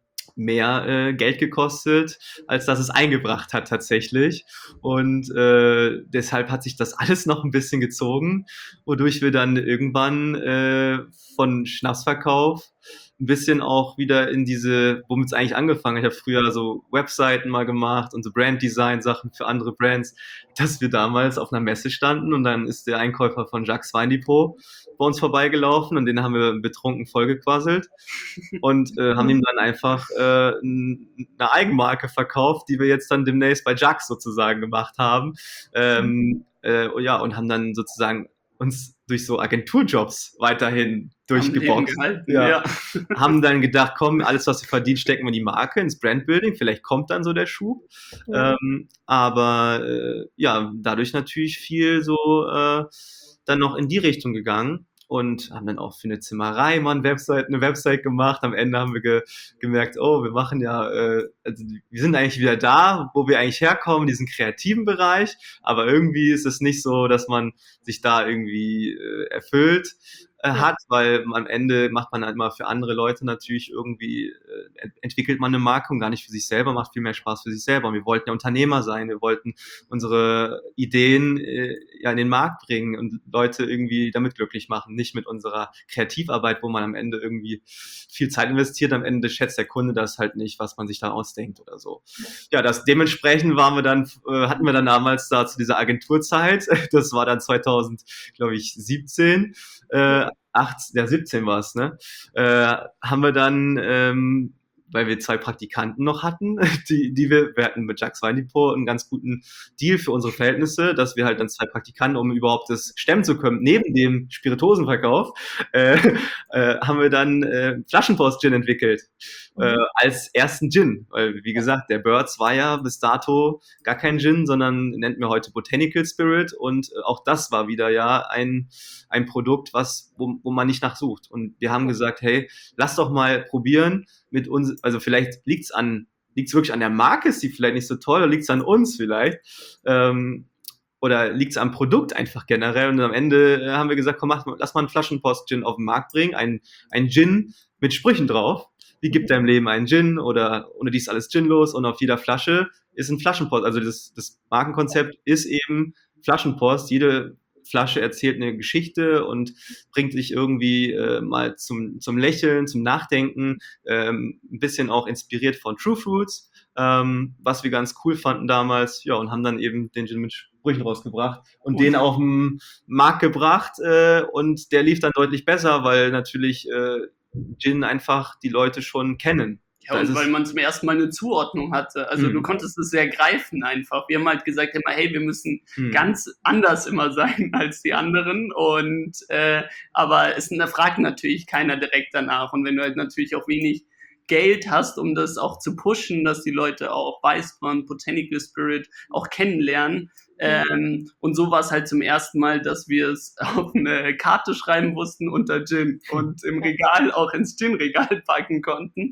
mehr äh, Geld gekostet, als dass es eingebracht hat tatsächlich. Und äh, deshalb hat sich das alles noch ein bisschen gezogen, wodurch wir dann irgendwann äh, von Schnapsverkauf ein bisschen auch wieder in diese, womit es eigentlich angefangen hat. Ich habe früher so Webseiten mal gemacht und so Branddesign-Sachen für andere Brands, dass wir damals auf einer Messe standen und dann ist der Einkäufer von Jacques Weindepot bei uns vorbeigelaufen und den haben wir betrunken vollgequasselt und äh, haben ihm dann einfach äh, n- eine Eigenmarke verkauft, die wir jetzt dann demnächst bei Jacques sozusagen gemacht haben. Ähm, äh, ja, und haben dann sozusagen uns durch so Agenturjobs weiterhin durchgeboxt. gehalten, Ja. ja. Haben dann gedacht, komm, alles, was wir verdienen, stecken wir in die Marke, ins Brandbuilding. Vielleicht kommt dann so der Schub. Ja. Ähm, aber äh, ja, dadurch natürlich viel so äh, dann noch in die Richtung gegangen und haben dann auch für eine Zimmerei mal eine Website, eine Website gemacht. Am Ende haben wir ge gemerkt, oh, wir machen ja, äh, also wir sind eigentlich wieder da, wo wir eigentlich herkommen, diesen kreativen Bereich, aber irgendwie ist es nicht so, dass man sich da irgendwie äh, erfüllt äh, Ja. hat, weil am Ende macht man halt immer für andere Leute natürlich irgendwie, äh, ent- entwickelt man eine Marke und gar nicht für sich selber, macht viel mehr Spaß für sich selber. Und wir wollten ja Unternehmer sein, wir wollten unsere Ideen äh, ja in den Markt bringen und Leute irgendwie damit glücklich machen, nicht mit unserer Kreativarbeit, wo man am Ende irgendwie viel Zeit investiert, am Ende schätzt der Kunde das halt nicht, was man sich da ausdenkt oder so. Ja, das dementsprechend waren wir dann, äh, hatten wir dann damals da zu dieser Agenturzeit, das war dann zweitausend, glaube ich, siebzehn, äh, achtzehn, ja, siebzehn war es, ne? Äh, haben wir dann, ähm, weil wir zwei Praktikanten noch hatten, die, die wir, wir hatten mit Jacques Weindepot einen ganz guten Deal für unsere Verhältnisse, dass wir halt dann zwei Praktikanten, um überhaupt das stemmen zu können, neben dem Spirituosenverkauf, äh, äh, haben wir dann äh, Flaschenpost-Gin entwickelt, äh, als ersten Gin. Weil, wie gesagt, der Birds war ja bis dato gar kein Gin, sondern nennt mir heute Botanical Spirit und äh, auch das war wieder ja ein, ein Produkt, was, wo, wo man nicht nachsucht. Und wir haben gesagt, hey, lass doch mal probieren mit uns, also vielleicht liegt's an, liegt's wirklich an der Marke, ist die vielleicht nicht so toll, oder liegt's an uns vielleicht, ähm, oder liegt's am Produkt einfach generell und am Ende äh, haben wir gesagt, komm, mach, lass mal einen Flaschenpost-Gin auf den Markt bringen, ein, ein Gin mit Sprüchen drauf, wie gibt deinem Leben einen Gin oder ohne dies alles ginlos und auf jeder Flasche ist ein Flaschenpost, also das, das Markenkonzept ist eben Flaschenpost, jede Flasche erzählt eine Geschichte und bringt dich irgendwie äh, mal zum, zum Lächeln, zum Nachdenken, ähm, ein bisschen auch inspiriert von True Fruits, ähm, was wir ganz cool fanden damals, ja, und haben dann eben den Gin mit Sprüchen rausgebracht und Und- den auf den Markt gebracht äh, und der lief dann deutlich besser, weil natürlich äh, Gin einfach die Leute schon kennen. Ja, Da ist und es- weil man zum ersten Mal eine Zuordnung hatte. Also Mhm. du konntest es sehr greifen einfach. Wir haben halt gesagt immer, hey, wir müssen Hm. ganz anders immer sein als die anderen. Und äh, aber es da fragt natürlich keiner direkt danach. Und wenn du halt natürlich auch wenig Geld hast, um das auch zu pushen, dass die Leute auch Weißbrand, Botanical Spirit auch kennenlernen. Ähm, und so war es halt zum ersten Mal, dass wir es auf eine Karte schreiben mussten unter Gin und im Regal auch ins Gin-Regal packen konnten.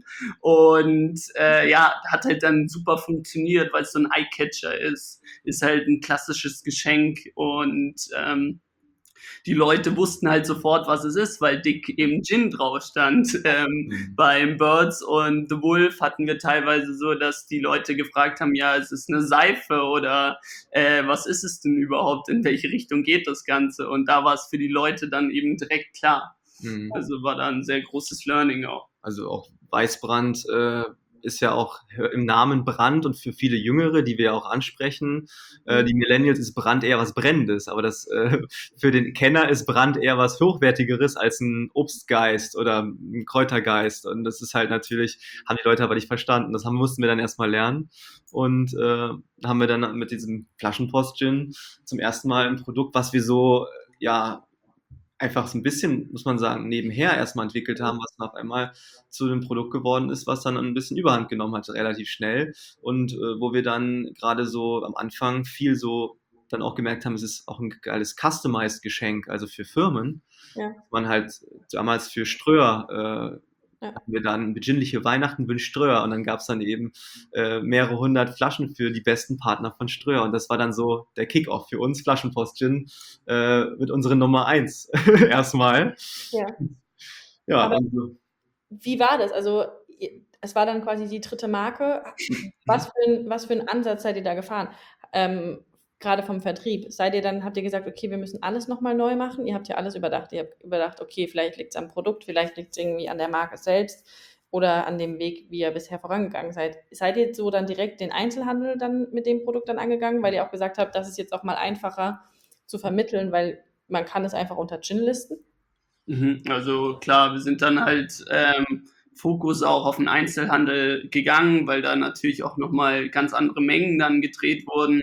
Und äh, ja, hat halt dann super funktioniert, weil es so ein Eye-Catcher ist. Ist halt ein klassisches Geschenk und ähm, die Leute wussten halt sofort, was es ist, weil dick eben Gin drauf stand. Ähm, Mhm. Beim Birds und The Wolf hatten wir teilweise so, dass die Leute gefragt haben, ja, ist es eine Seife oder äh, was ist es denn überhaupt, in welche Richtung geht das Ganze? Und da war es für die Leute dann eben direkt klar. Mhm. Also war da ein sehr großes Learning auch. Also auch Weißbrand äh, ist ja auch im Namen Brand und für viele Jüngere, die wir auch ansprechen, äh, die Millennials, ist Brand eher was Brennendes, aber das äh, für den Kenner ist Brand eher was Hochwertigeres als ein Obstgeist oder ein Kräutergeist und das ist halt natürlich, haben die Leute aber nicht verstanden, das haben, mussten wir dann erstmal lernen und äh, haben wir dann mit diesem Flaschenpost-Gin zum ersten Mal ein Produkt, was wir so, ja, einfach so ein bisschen, muss man sagen, nebenher erstmal entwickelt haben, was dann auf einmal zu einem Produkt geworden ist, was dann ein bisschen Überhand genommen hat, relativ schnell. Und äh, wo wir dann gerade so am Anfang viel so dann auch gemerkt haben, es ist auch ein geiles Customized-Geschenk, also für Firmen. Ja. Man halt damals für Ströer äh, Ja. hatten wir dann besinnliche Weihnachten wünscht Ströer und dann gab es dann eben äh, mehrere hundert Flaschen für die besten Partner von Ströer und das war dann so der Kick-Off für uns, Flaschenpost-Gin, äh, mit unserer Nummer eins erstmal. Ja. Ja, Aber und so. wie war das? Also ihr- es war dann quasi die dritte Marke. Was für ein, was für einen Ansatz seid ihr da gefahren? Ähm, gerade vom Vertrieb. Seid ihr dann, habt ihr gesagt, okay, wir müssen alles nochmal neu machen? Ihr habt ja alles überdacht. Ihr habt überdacht, okay, vielleicht liegt es am Produkt, vielleicht liegt es irgendwie an der Marke selbst oder an dem Weg, wie ihr bisher vorangegangen seid. Seid ihr so dann direkt den Einzelhandel dann mit dem Produkt dann angegangen, weil ihr auch gesagt habt, das ist jetzt auch mal einfacher zu vermitteln, weil man kann es einfach unter Gin listen? Mhm, also klar, wir sind dann halt ähm, Fokus auch auf den Einzelhandel gegangen, weil da natürlich auch nochmal ganz andere Mengen dann gedreht wurden.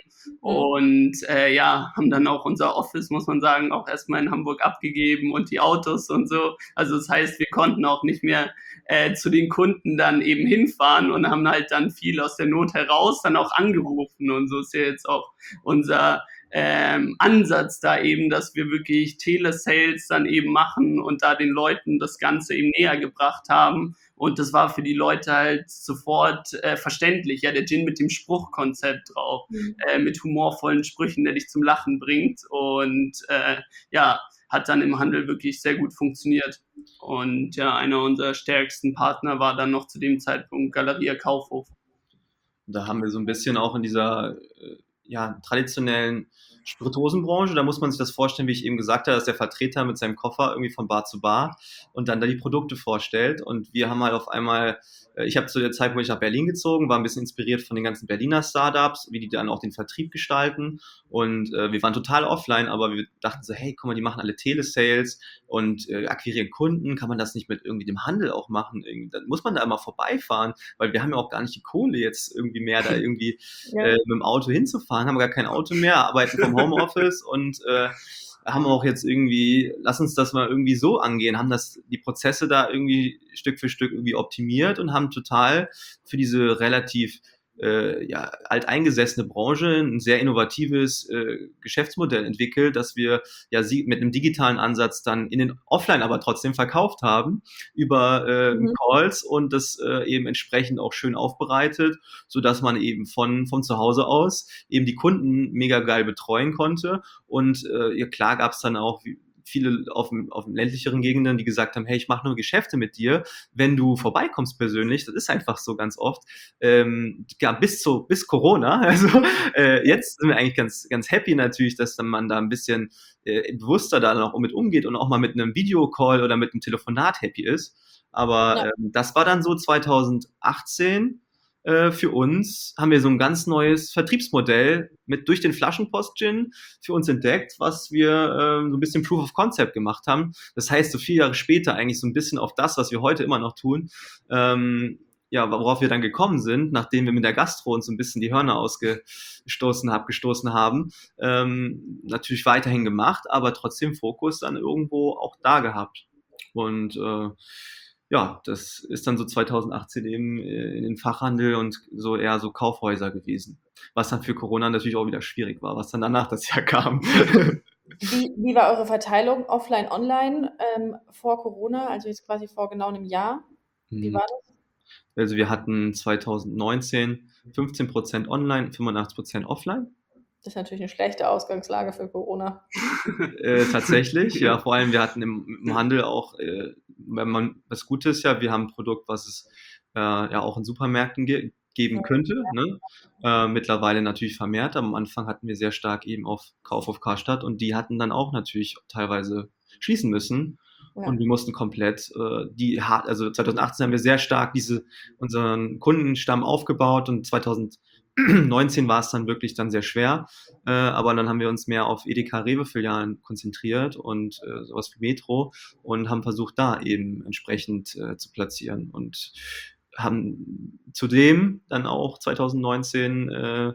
Und äh, ja, haben dann auch unser Office, muss man sagen, auch erstmal in Hamburg abgegeben und die Autos und so. Also das heißt, wir konnten auch nicht mehr äh, zu den Kunden dann eben hinfahren und haben halt dann viel aus der Not heraus dann auch angerufen. Und so ist ja jetzt auch unser ähm, Ansatz da eben, dass wir wirklich Telesales dann eben machen und da den Leuten das Ganze eben näher gebracht haben. Und das war für die Leute halt sofort äh, verständlich. Ja, der Gin mit dem Spruchkonzept drauf, Mhm. äh, mit humorvollen Sprüchen, der dich zum Lachen bringt. Und äh, ja, hat dann im Handel wirklich sehr gut funktioniert. Und ja, einer unserer stärksten Partner war dann noch zu dem Zeitpunkt Galeria Kaufhof. Da haben wir so ein bisschen auch in dieser äh, ja, traditionellen Spirituosenbranche, da muss man sich das vorstellen, wie ich eben gesagt habe, dass der Vertreter mit seinem Koffer irgendwie von Bar zu Bar und dann da die Produkte vorstellt und wir haben halt auf einmal, äh, ich habe zu der Zeit, wo ich nach Berlin gezogen, war ein bisschen inspiriert von den ganzen Berliner Startups, wie die dann auch den Vertrieb gestalten und äh, wir waren total offline, aber wir dachten so, hey, guck mal, die machen alle Telesales und äh, akquirieren Kunden, kann man das nicht mit irgendwie dem Handel auch machen? Irgendwie, dann muss man da immer vorbeifahren, weil wir haben ja auch gar nicht die Kohle jetzt irgendwie mehr, da irgendwie Ja. äh, mit dem Auto hinzufahren, haben gar kein Auto mehr, arbeiten vom Homeoffice und äh, haben auch jetzt irgendwie, lass uns das mal irgendwie so angehen, haben das, die Prozesse da irgendwie Stück für Stück irgendwie optimiert und haben total für diese relativ äh, ja, alteingesessene Branche ein sehr innovatives äh, Geschäftsmodell entwickelt, dass wir ja sie mit einem digitalen Ansatz dann in den Offline aber trotzdem verkauft haben über äh, Mhm. Calls und das äh, eben entsprechend auch schön aufbereitet, so dass man eben von von zu Hause aus eben die Kunden mega geil betreuen konnte und äh, ja klar gab es dann auch wie, viele auf dem, auf dem ländlicheren Gegenden, die gesagt haben, hey, ich mache nur Geschäfte mit dir, wenn du vorbeikommst persönlich. Das ist einfach so ganz oft. Ähm, ja, bis zu bis Corona. Also äh, jetzt sind wir eigentlich ganz ganz happy natürlich, dass dann man da ein bisschen äh, bewusster da noch mit umgeht und auch mal mit einem Videocall oder mit einem Telefonat happy ist. Aber Ja. ähm, das war dann so zweitausendachtzehn äh, für uns, haben wir so ein ganz neues Vertriebsmodell mit durch den Flaschenpost-Gin für uns entdeckt, was wir äh, so ein bisschen Proof of Concept gemacht haben. Das heißt, so vier Jahre später eigentlich so ein bisschen auf das, was wir heute immer noch tun, ähm, ja, worauf wir dann gekommen sind, nachdem wir mit der Gastro uns so ein bisschen die Hörner ausgestoßen hab, gestoßen haben, ähm, natürlich weiterhin gemacht, aber trotzdem Fokus dann irgendwo auch da gehabt. Und äh, ja, das ist dann so zweitausendachtzehn eben äh, in den Fachhandel und so eher so Kaufhäuser gewesen. Was dann für Corona natürlich auch wieder schwierig war, was dann danach das Jahr kam. Wie, wie war eure Verteilung offline, online ähm, vor Corona, also jetzt quasi vor genau einem Jahr? Wie war das? Also wir hatten zweitausendneunzehn fünfzehn Prozent online, fünfundachtzig Prozent offline. Das ist natürlich eine schlechte Ausgangslage für Corona. Äh, tatsächlich, ja, vor allem wir hatten im, im Handel auch, äh, wenn man was Gutes ist ja, wir haben ein Produkt, was es äh, ja auch in Supermärkten ge geben könnte, ne? Äh, mittlerweile natürlich vermehrt, aber am Anfang hatten wir sehr stark eben auf Kauf auf Karstadt und die hatten dann auch natürlich teilweise schließen müssen Ja. Und wir mussten komplett äh, die hart, also zwanzig achtzehn haben wir sehr stark diese unseren Kundenstamm aufgebaut und zwanzig neunzehn war es dann wirklich dann sehr schwer. Äh, aber dann haben wir uns mehr auf Edeka Rewe-Filialen konzentriert und äh, sowas wie Metro und haben versucht, da eben entsprechend äh, zu platzieren und haben zudem dann auch zwanzig neunzehn äh,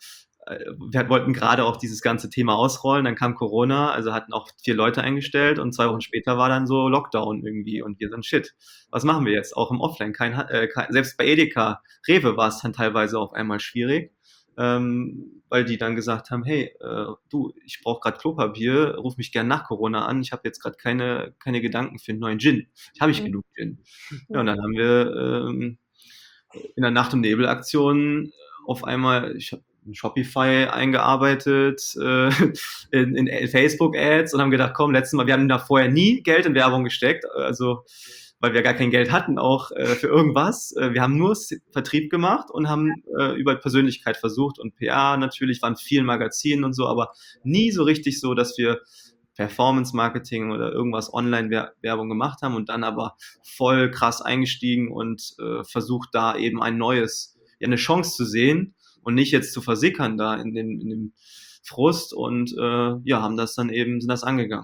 wir wollten gerade auch dieses ganze Thema ausrollen, dann kam Corona, also hatten auch vier Leute eingestellt und zwei Wochen später war dann so Lockdown irgendwie und wir sind shit. Was machen wir jetzt? Auch im Offline, kein, äh, kein, selbst bei Edeka, Rewe war es dann teilweise auf einmal schwierig, ähm, weil die dann gesagt haben, hey, äh, du, ich brauche gerade Klopapier, ruf mich gern nach Corona an, ich habe jetzt gerade keine, keine Gedanken für einen neuen Gin. Ich habe ich Mhm. genug Gin. Ja, und dann haben wir ähm, in der Nacht- und Nebel-Aktion auf einmal, ich habe in Shopify eingearbeitet, äh, in, in Facebook-Ads und haben gedacht, komm, letztes Mal, wir haben da vorher nie Geld in Werbung gesteckt, also weil wir gar kein Geld hatten auch äh, für irgendwas. Äh, wir haben nur Vertrieb gemacht und haben äh, über Persönlichkeit versucht und P R natürlich, waren viel Magazinen und so, aber nie so richtig so, dass wir Performance-Marketing oder irgendwas Online-Werbung gemacht haben und dann aber voll krass eingestiegen und äh, versucht da eben ein neues, ja, eine Chance zu sehen und nicht jetzt zu versickern da in dem, in dem Frust und äh, ja, haben das dann eben, sind das angegangen.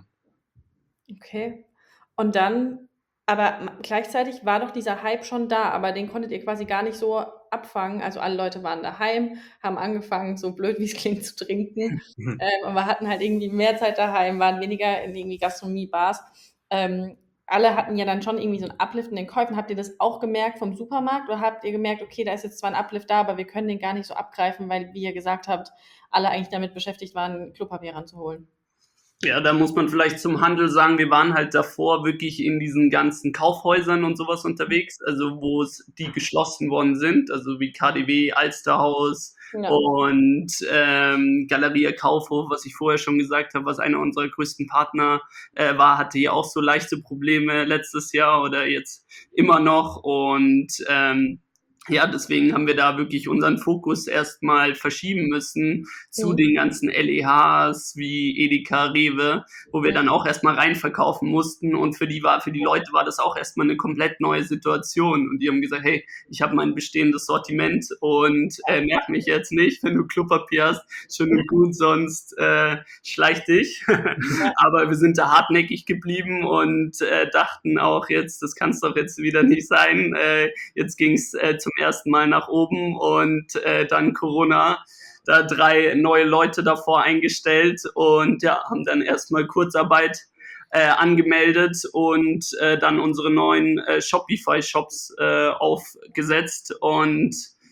Okay. Und dann, aber m- gleichzeitig war doch dieser Hype schon da, aber den konntet ihr quasi gar nicht so abfangen. Also alle Leute waren daheim, haben angefangen, so blöd wie es klingt, zu trinken. Ähm, aber hatten halt irgendwie mehr Zeit daheim, waren weniger in irgendwie Gastronomie, Bars. Ähm, alle hatten ja dann schon irgendwie so ein Uplift in den Käufen. Habt ihr das auch gemerkt vom Supermarkt oder habt ihr gemerkt, okay, da ist jetzt zwar ein Uplift da, aber wir können den gar nicht so abgreifen, weil, wie ihr gesagt habt, alle eigentlich damit beschäftigt waren, Klopapier ranzuholen? Ja, da muss man vielleicht zum Handel sagen, wir waren halt davor wirklich in diesen ganzen Kaufhäusern und sowas unterwegs, also wo es die geschlossen worden sind, also wie K D W, Alsterhaus Ja. und ähm, Galeria Kaufhof, was ich vorher schon gesagt habe, was einer unserer größten Partner äh, war, hatte ja auch so leichte Probleme letztes Jahr oder jetzt immer noch und ähm, ja, deswegen haben wir da wirklich unseren Fokus erstmal verschieben müssen zu Mhm. den ganzen L E Hs wie Edeka, Rewe, wo wir dann auch erstmal reinverkaufen mussten und für die war, für die Leute war das auch erstmal eine komplett neue Situation und die haben gesagt, hey, ich habe mein bestehendes Sortiment und äh, nerv mich jetzt nicht, wenn du Klopapier hast, schön und gut, sonst äh, schleich dich. Aber wir sind da hartnäckig geblieben und äh, dachten auch jetzt, das kann es doch jetzt wieder nicht sein. Äh, jetzt ging es äh, zum ersten Mal nach oben und äh, dann Corona, da drei neue Leute davor eingestellt und ja, haben dann erstmal Kurzarbeit äh, angemeldet und äh, dann unsere neuen äh, Shopify-Shops äh, aufgesetzt und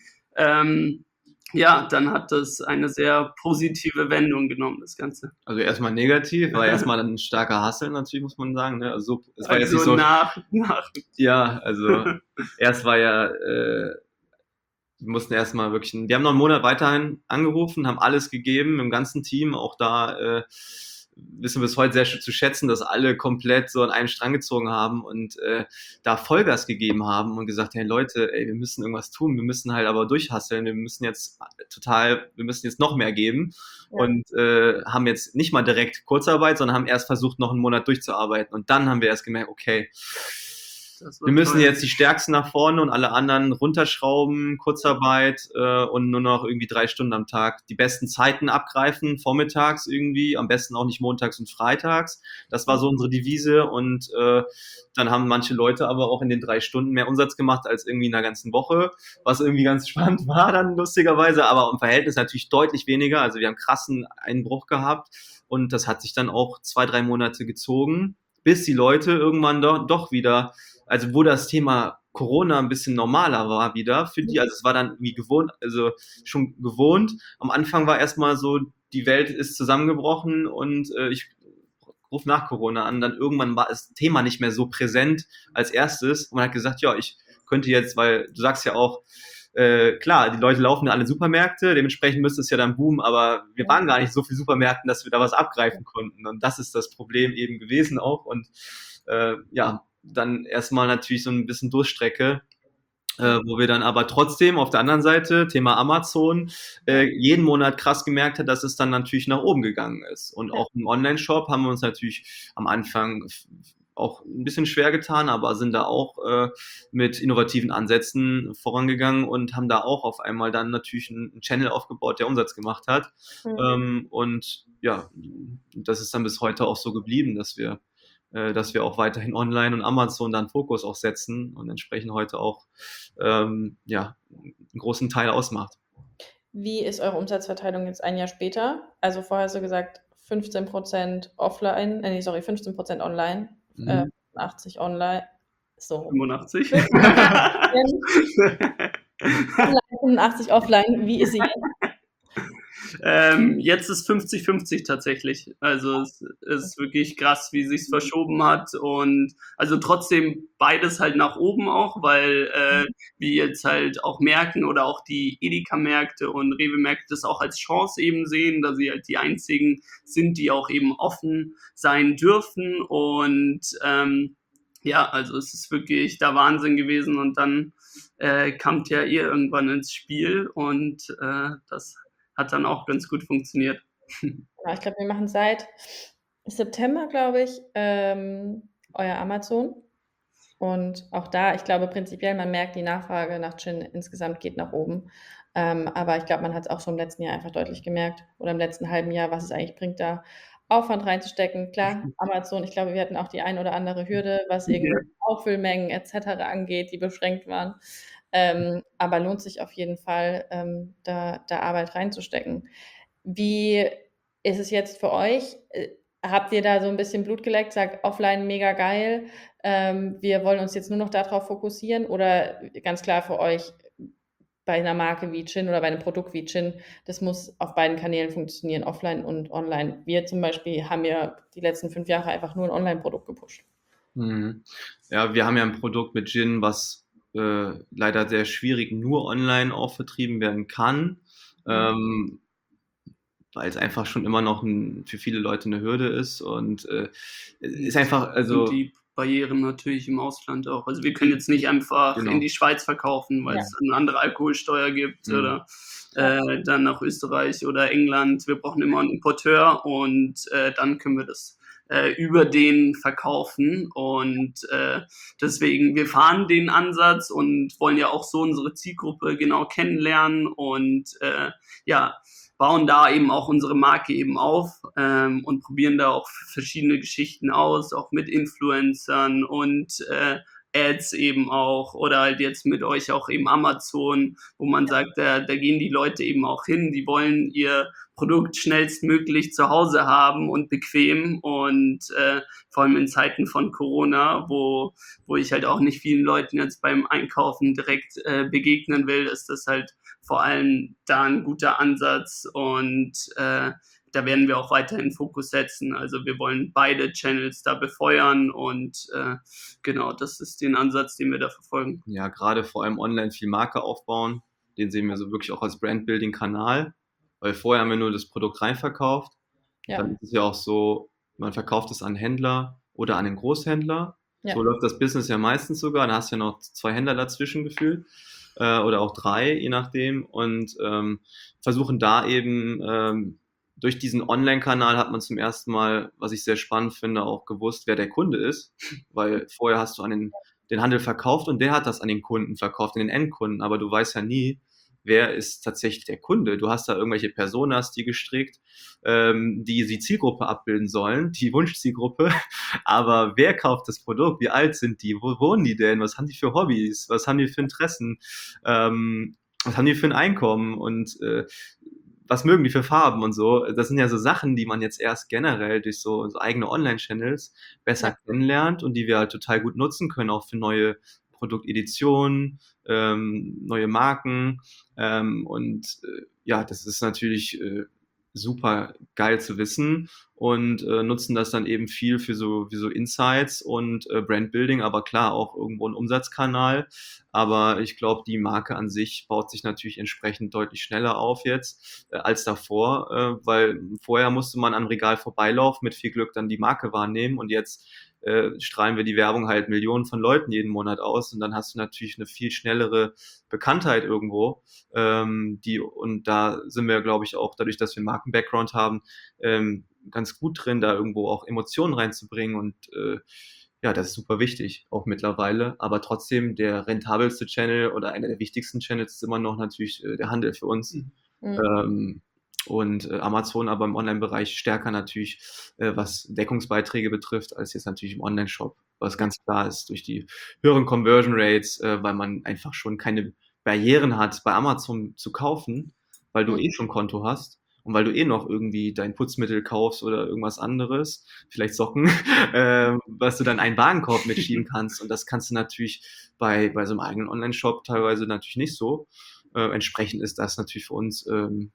ähm, ja, dann hat das eine sehr positive Wendung genommen, das Ganze. Also erstmal negativ, war erstmal ein starker Hustle natürlich, muss man sagen. Ne? Also so, es war jetzt Also nicht so. nach, nach Ja, also erst war ja, äh, wir mussten erstmal wirklich, wir haben noch einen Monat weiterhin angerufen, haben alles gegeben im ganzen Team, auch da äh, wissen wir es heute sehr sch- zu schätzen, dass alle komplett so an einen Strang gezogen haben und äh, da Vollgas gegeben haben und gesagt, hey Leute, ey, wir müssen irgendwas tun, wir müssen halt aber durchhasseln, wir müssen jetzt total, wir müssen jetzt noch mehr geben Ja. und äh, haben jetzt nicht mal direkt Kurzarbeit, sondern haben erst versucht, noch einen Monat durchzuarbeiten und dann haben wir erst gemerkt, okay, Das war wir müssen toll. jetzt die Stärksten nach vorne und alle anderen runterschrauben, Kurzarbeit äh, und nur noch irgendwie drei Stunden am Tag die besten Zeiten abgreifen, vormittags irgendwie, am besten auch nicht montags und freitags. Das war so unsere Devise und äh, dann haben manche Leute aber auch in den drei Stunden mehr Umsatz gemacht als irgendwie in der ganzen Woche, was irgendwie ganz spannend war dann lustigerweise, aber im Verhältnis natürlich deutlich weniger. Also wir haben krassen Einbruch gehabt und das hat sich dann auch zwei, drei Monate gezogen, bis die Leute irgendwann doch, doch wieder, also wo das Thema Corona ein bisschen normaler war wieder für die, also es war dann wie gewohnt, also schon gewohnt. Am Anfang war erstmal so, die Welt ist zusammengebrochen und äh, ich rufe nach Corona an, dann irgendwann war das Thema nicht mehr so präsent als erstes und man hat gesagt, ja, ich könnte jetzt, weil du sagst ja auch, äh, klar, die Leute laufen in alle Supermärkte, dementsprechend müsste es ja dann boomen, aber wir waren gar nicht so viele Supermärkten, dass wir da was abgreifen konnten und das ist das Problem eben gewesen auch und äh, ja, dann erstmal natürlich so ein bisschen Durchstrecke, äh, wo wir dann aber trotzdem auf der anderen Seite, Thema Amazon, äh, jeden Monat krass gemerkt hat, dass es dann natürlich nach oben gegangen ist. Und auch im Online-Shop haben wir uns natürlich am Anfang auch ein bisschen schwer getan, aber sind da auch äh, mit innovativen Ansätzen vorangegangen und haben da auch auf einmal dann natürlich einen Channel aufgebaut, der Umsatz gemacht hat. Mhm. Ähm, und ja, das ist dann bis heute auch so geblieben, dass wir, äh, dass wir auch weiterhin online und Amazon dann Fokus auch setzen und entsprechend heute auch ähm, ja, einen großen Teil ausmacht. Wie ist eure Umsatzverteilung jetzt ein Jahr später? Also vorher hast du gesagt fünfzehn Prozent offline, äh, nee, sorry, fünfzehn Prozent online, Mhm. äh, achtzig online, so. fünfundachtzig. Online, fünfundachtzig offline. Wie ist sie jetzt? Ähm, jetzt ist fünfzig fünfzig tatsächlich. Also es ist wirklich krass, wie sich's verschoben hat und also trotzdem beides halt nach oben auch, weil äh, wir jetzt halt auch merken oder auch die Edeka-Märkte und Rewe-Märkte das auch als Chance eben sehen, da sie halt die einzigen sind, die auch eben offen sein dürfen und ähm, ja, also es ist wirklich da Wahnsinn gewesen und dann äh, kamt ja ihr irgendwann ins Spiel und äh, das hat dann auch ganz gut funktioniert. Ja, ich glaube, wir machen seit September, glaube ich, ähm, euer Amazon. Und auch da, ich glaube prinzipiell, man merkt, die Nachfrage nach Gin insgesamt geht nach oben. Ähm, aber ich glaube, man hat es auch schon im letzten Jahr einfach deutlich gemerkt oder im letzten halben Jahr, was es eigentlich bringt, da Aufwand reinzustecken. Klar, Amazon, ich glaube, wir hatten auch die ein oder andere Hürde, was irgendwie Auffüllmengen et cetera angeht, die beschränkt waren. Ähm, aber lohnt sich auf jeden Fall, ähm, da, da Arbeit reinzustecken. Wie ist es jetzt für euch? Äh, Habt ihr da so ein bisschen Blut geleckt, sagt offline mega geil, ähm, wir wollen uns jetzt nur noch darauf fokussieren oder ganz klar für euch bei einer Marke wie Gin oder bei einem Produkt wie Gin, das muss auf beiden Kanälen funktionieren, offline und online. Wir zum Beispiel haben ja die letzten fünf Jahre einfach nur ein Online-Produkt gepusht. Mhm. Ja, wir haben ja ein Produkt mit Gin, was äh, leider sehr schwierig nur online auch vertrieben werden kann, Mhm. ähm, weil es einfach schon immer noch ein, für viele Leute eine Hürde ist und äh, ist einfach, also Und die Barrieren natürlich im Ausland auch. Also wir können jetzt nicht einfach Genau. in die Schweiz verkaufen, weil Ja. es eine andere Alkoholsteuer gibt Mhm. oder äh, dann nach Österreich oder England. Wir brauchen immer einen Importeur und äh, dann können wir das äh, über den verkaufen und äh, deswegen, wir fahren den Ansatz und wollen ja auch so unsere Zielgruppe genau kennenlernen und äh, ja, bauen da eben auch unsere Marke eben auf ähm, und probieren da auch verschiedene Geschichten aus, auch mit Influencern und äh, Ads eben auch oder halt jetzt mit euch auch eben Amazon, wo man sagt, da, da gehen die Leute eben auch hin, die wollen ihr Produkt schnellstmöglich zu Hause haben und bequem und äh, vor allem in Zeiten von Corona, wo, wo ich halt auch nicht vielen Leuten jetzt beim Einkaufen direkt äh, begegnen will, ist das halt vor allem da ein guter Ansatz und äh, da werden wir auch weiterhin Fokus setzen. Also wir wollen beide Channels da befeuern und äh, genau, das ist den Ansatz, den wir da verfolgen. Ja, gerade vor allem online viel Marke aufbauen, den sehen wir so wirklich auch als Brandbuilding-Kanal, weil vorher haben wir nur das Produkt reinverkauft. Ja. Dann ist es ja auch so, man verkauft es an Händler oder an den Großhändler. Ja. So läuft das Business ja meistens sogar. Da hast du ja noch zwei Händler dazwischen gefühlt äh, oder auch drei, je nachdem. Und ähm, versuchen da eben ähm, durch diesen Online-Kanal hat man zum ersten Mal, was ich sehr spannend finde, auch gewusst, wer der Kunde ist. Weil vorher hast du an den, den Handel verkauft und der hat das an den Kunden verkauft, an den Endkunden. Aber du weißt ja nie, wer ist tatsächlich der Kunde. Du hast da irgendwelche Personas, die gestrickt, ähm, die die Zielgruppe abbilden sollen, die Wunschzielgruppe. Aber wer kauft das Produkt? Wie alt sind die? Wo wohnen die denn? Was haben die für Hobbys? Was haben die für Interessen? Ähm, was haben die für ein Einkommen? Und äh, was mögen die für Farben und so? Das sind ja so Sachen, die man jetzt erst generell durch so, so eigene Online-Channels besser Ja. kennenlernt und die wir halt total gut nutzen können, auch für neue Produkteditionen, ähm, neue Marken. Ähm, und äh, ja, das ist natürlich äh, super geil zu wissen und äh, nutzen das dann eben viel für so, für so Insights und äh, Brandbuilding, aber klar auch irgendwo ein Umsatzkanal. Aber ich glaube, die Marke an sich baut sich natürlich entsprechend deutlich schneller auf jetzt äh, als davor, äh, weil vorher musste man am Regal vorbeilaufen, mit viel Glück dann die Marke wahrnehmen und jetzt äh, strahlen wir die Werbung halt Millionen von Leuten jeden Monat aus und dann hast du natürlich eine viel schnellere Bekanntheit irgendwo, ähm, die und da sind wir, glaube ich, auch dadurch, dass wir einen Marken-Background haben, ähm, ganz gut drin, da irgendwo auch Emotionen reinzubringen und äh, ja, das ist super wichtig, auch mittlerweile. Aber trotzdem, der rentabelste Channel oder einer der wichtigsten Channels ist immer noch natürlich äh, der Handel für uns. Mhm. Ähm, und äh, Amazon aber im Online-Bereich stärker natürlich, äh, was Deckungsbeiträge betrifft, als jetzt natürlich im Online-Shop, was ganz klar ist durch die höheren Conversion Rates, äh, weil man einfach schon keine Barrieren hat, bei Amazon zu kaufen, weil du Mhm. eh schon ein Konto hast und weil du eh noch irgendwie dein Putzmittel kaufst oder irgendwas anderes, vielleicht Socken, äh, was du dann einen Warenkorb mitschieben kannst. Und das kannst du natürlich bei, bei so einem eigenen Online-Shop teilweise natürlich nicht so. Äh, entsprechend ist das natürlich für uns, ähm,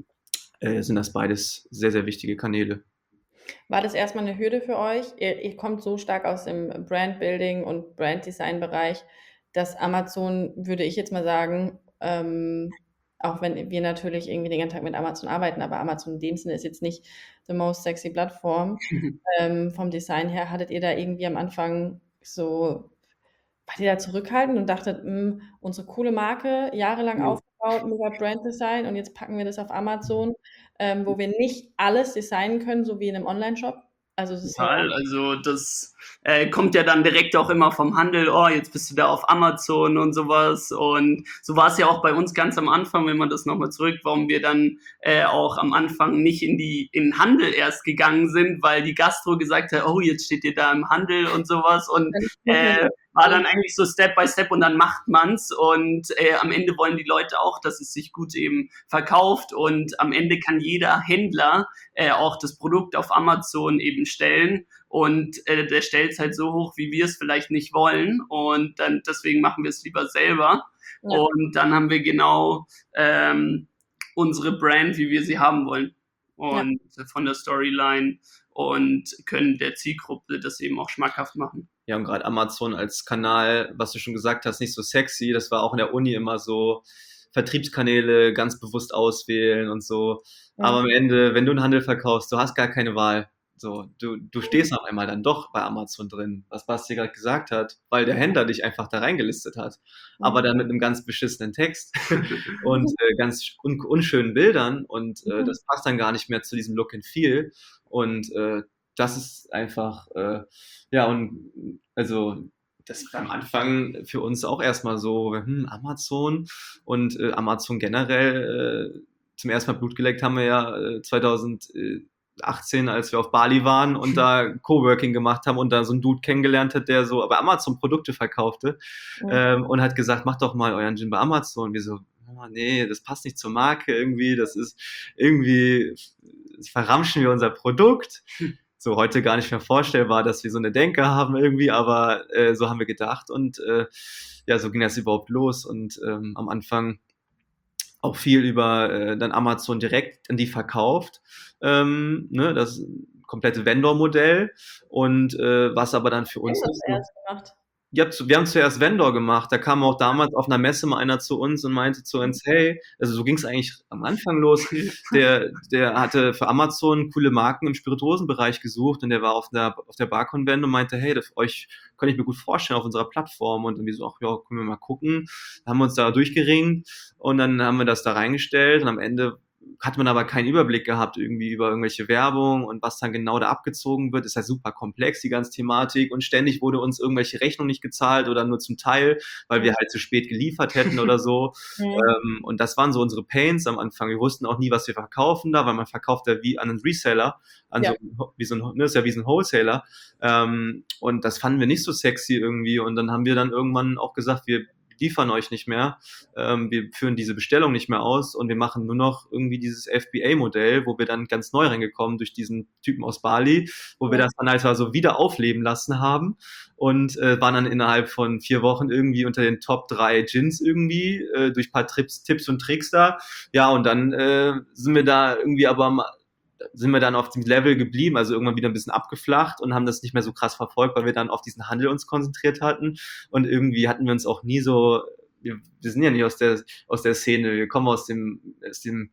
äh, sind das beides sehr, sehr wichtige Kanäle. War das erstmal eine Hürde für euch? Ihr, ihr kommt so stark aus dem Brand-Building und Brand-Design-Bereich, dass Amazon, würde ich jetzt mal sagen, ähm, auch wenn wir natürlich irgendwie den ganzen Tag mit Amazon arbeiten, aber Amazon in dem Sinne ist jetzt nicht the most sexy Plattform. Ähm, vom Design her, hattet ihr da irgendwie am Anfang so, wart ihr da zurückhaltend und dachtet, "Hm, unsere coole Marke, jahrelang Ja. aufgebaut, mega Brand-Design und jetzt packen wir das auf Amazon, ähm, wo wir nicht alles designen können, so wie in einem Online-Shop?" Also es ist ja Total, also das äh, kommt ja dann direkt auch immer vom Handel, oh, jetzt bist du da auf Amazon und sowas. Und so war es ja auch bei uns ganz am Anfang, wenn man das nochmal zurück, warum wir dann äh, auch am Anfang nicht in die in den Handel erst gegangen sind, weil die Gastro gesagt hat, oh, jetzt steht ihr da im Handel und sowas. Und dann muss man äh, war dann eigentlich so Step by Step und dann macht man's und äh, am Ende wollen die Leute auch, dass es sich gut eben verkauft und am Ende kann jeder Händler äh, auch das Produkt auf Amazon eben stellen und äh, der stellt es halt so hoch, wie wir es vielleicht nicht wollen und dann deswegen machen wir es lieber selber Ja. und dann haben wir genau ähm, unsere Brand, wie wir sie haben wollen und von der Storyline und können der Zielgruppe das eben auch schmackhaft machen. Ja, und gerade Amazon als Kanal, was du schon gesagt hast, nicht so sexy. Das war auch in der Uni immer so, Vertriebskanäle ganz bewusst auswählen und so. Ja. Aber am Ende, wenn du einen Handel verkaufst, du hast gar keine Wahl. So, du, du stehst auf einmal dann doch bei Amazon drin, was Basti gerade gesagt hat, weil der Händler dich einfach da reingelistet hat. Aber dann mit einem ganz beschissenen Text und äh, ganz un unschönen Bildern und äh, das passt dann gar nicht mehr zu diesem Look and Feel. Und äh, das ist einfach, äh, ja, und also das war am Anfang für uns auch erstmal so, hm, Amazon und äh, Amazon generell, äh, zum ersten Mal Blut geleckt haben wir ja äh, zweitausendachtzehn, als wir auf Bali waren und da Coworking gemacht haben und da so einen Dude kennengelernt hat, der so bei Amazon Produkte verkaufte Ja. ähm, und hat gesagt, macht doch mal euren Gin bei Amazon. Und wir so, oh, nee, das passt nicht zur Marke irgendwie, das ist irgendwie, verramschen wir unser Produkt. So heute gar nicht mehr vorstellbar, dass wir so eine Denke haben irgendwie, aber äh, so haben wir gedacht und äh, ja, so ging das überhaupt los und ähm, am Anfang auch viel über äh, dann Amazon direkt an die verkauft, ähm, ne, das komplette Vendor-Modell und äh, was aber dann für uns Wer hat das erst gemacht? Ja, zu, wir haben zuerst Vendor gemacht. Da kam auch damals auf einer Messe mal einer zu uns und meinte zu uns, hey, also so ging es eigentlich am Anfang los. Der, der hatte für Amazon coole Marken im Spirituosenbereich gesucht und der war auf der, auf der Bar-Convent und meinte, hey, das euch kann ich mir gut vorstellen auf unserer Plattform. Und irgendwie so, ach ja, können wir mal gucken. Dann haben wir uns da durchgeringt und dann haben wir das da reingestellt und am Ende hat man aber keinen Überblick gehabt irgendwie über irgendwelche Werbung und was dann genau da abgezogen wird. Ist ja super komplex, die ganze Thematik und ständig wurde uns irgendwelche Rechnung nicht gezahlt oder nur zum Teil, weil wir halt zu spät geliefert hätten oder so. Mhm. Ähm, und das waren so unsere Pains am Anfang. Wir wussten auch nie, was wir verkaufen da, weil man verkauft ja wie an einen Reseller, an Ja. so, wie so ein, ne, ist ja wie so ein Wholesaler. Ähm, und das fanden wir nicht so sexy irgendwie. Und dann haben wir dann irgendwann auch gesagt, wir liefern euch nicht mehr, ähm, wir führen diese Bestellung nicht mehr aus und wir machen nur noch irgendwie dieses F B A-Modell, wo wir dann ganz neu reingekommen durch diesen Typen aus Bali, wo Ja. wir das dann halt so wieder aufleben lassen haben und äh, waren dann innerhalb von vier Wochen irgendwie unter den Top drei Gins irgendwie, äh, durch ein paar Trips, Tipps und Tricks da. Ja, und dann äh, sind wir da irgendwie aber mal sind wir dann auf dem Level geblieben, also irgendwann wieder ein bisschen abgeflacht und haben das nicht mehr so krass verfolgt, weil wir dann auf diesen Handel uns konzentriert hatten und irgendwie hatten wir uns auch nie so, wir, wir sind ja nicht aus der, aus der Szene, wir kommen aus dem, aus dem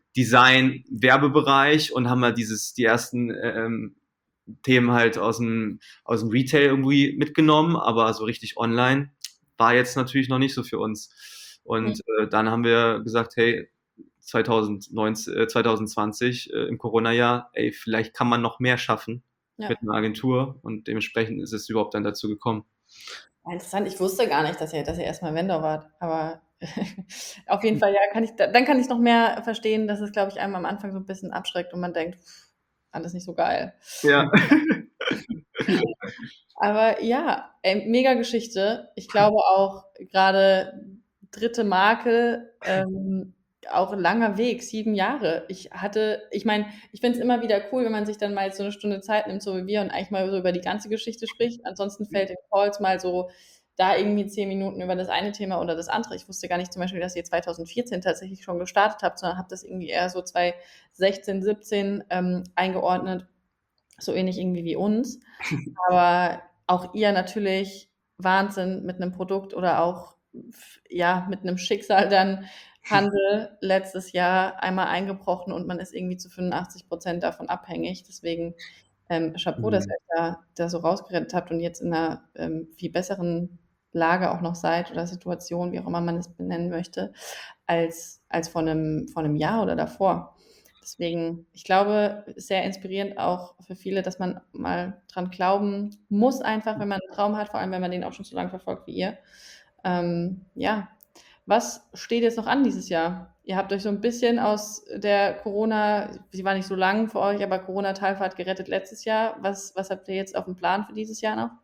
Design-Werbebereich und haben ja dieses, die ersten ähm, Themen halt aus dem, aus dem Retail irgendwie mitgenommen, aber so richtig online war jetzt natürlich noch nicht so für uns. Und äh, dann haben wir gesagt, hey, zweitausendneunzehn, äh, zweitausendzwanzig äh, im Corona-Jahr, ey, vielleicht kann man noch mehr schaffen Ja. mit einer Agentur und dementsprechend ist es überhaupt dann dazu gekommen. Interessant, ich wusste gar nicht, dass ihr, dass ihr erstmal Vendor wart, aber auf jeden Fall, ja, kann ich, dann kann ich noch mehr verstehen, dass es, glaube ich, einem am Anfang so ein bisschen abschreckt und man denkt, pff, alles nicht so geil. Ja. Aber ja, ey, mega Geschichte. Ich glaube auch gerade dritte Marke, ähm, auch ein langer Weg, sieben Jahre. Ich hatte, ich meine, ich finde es immer wieder cool, wenn man sich dann mal so eine Stunde Zeit nimmt, so wie wir, und eigentlich mal so über die ganze Geschichte spricht. Ansonsten fällt in Calls mal so da irgendwie zehn Minuten über das eine Thema oder das andere. Ich wusste gar nicht zum Beispiel, dass ihr zwanzig vierzehn tatsächlich schon gestartet habt, sondern habt das irgendwie eher so zwanzig sechzehn, siebzehn ähm, eingeordnet. So ähnlich irgendwie wie uns. Aber auch ihr natürlich Wahnsinn mit einem Produkt oder auch ja mit einem Schicksal dann Handel letztes Jahr einmal eingebrochen und man ist irgendwie zu fünfundachtzig Prozent davon abhängig. Deswegen ähm, Chapeau, Mhm. dass ihr euch da, da so rausgerettet habt und jetzt in einer ähm, viel besseren Lage auch noch seid oder Situation, wie auch immer man es benennen möchte, als, als vor, einem, vor einem Jahr oder davor. Deswegen, ich glaube, sehr inspirierend auch für viele, dass man mal dran glauben muss, einfach, wenn man einen Traum hat, vor allem wenn man den auch schon so lange verfolgt wie ihr. Ähm, ja, was steht jetzt noch an dieses Jahr? Ihr habt euch so ein bisschen aus der Corona, sie war nicht so lang für euch, aber Corona-Talfahrt gerettet letztes Jahr. Was, was habt ihr jetzt auf dem Plan für dieses Jahr noch?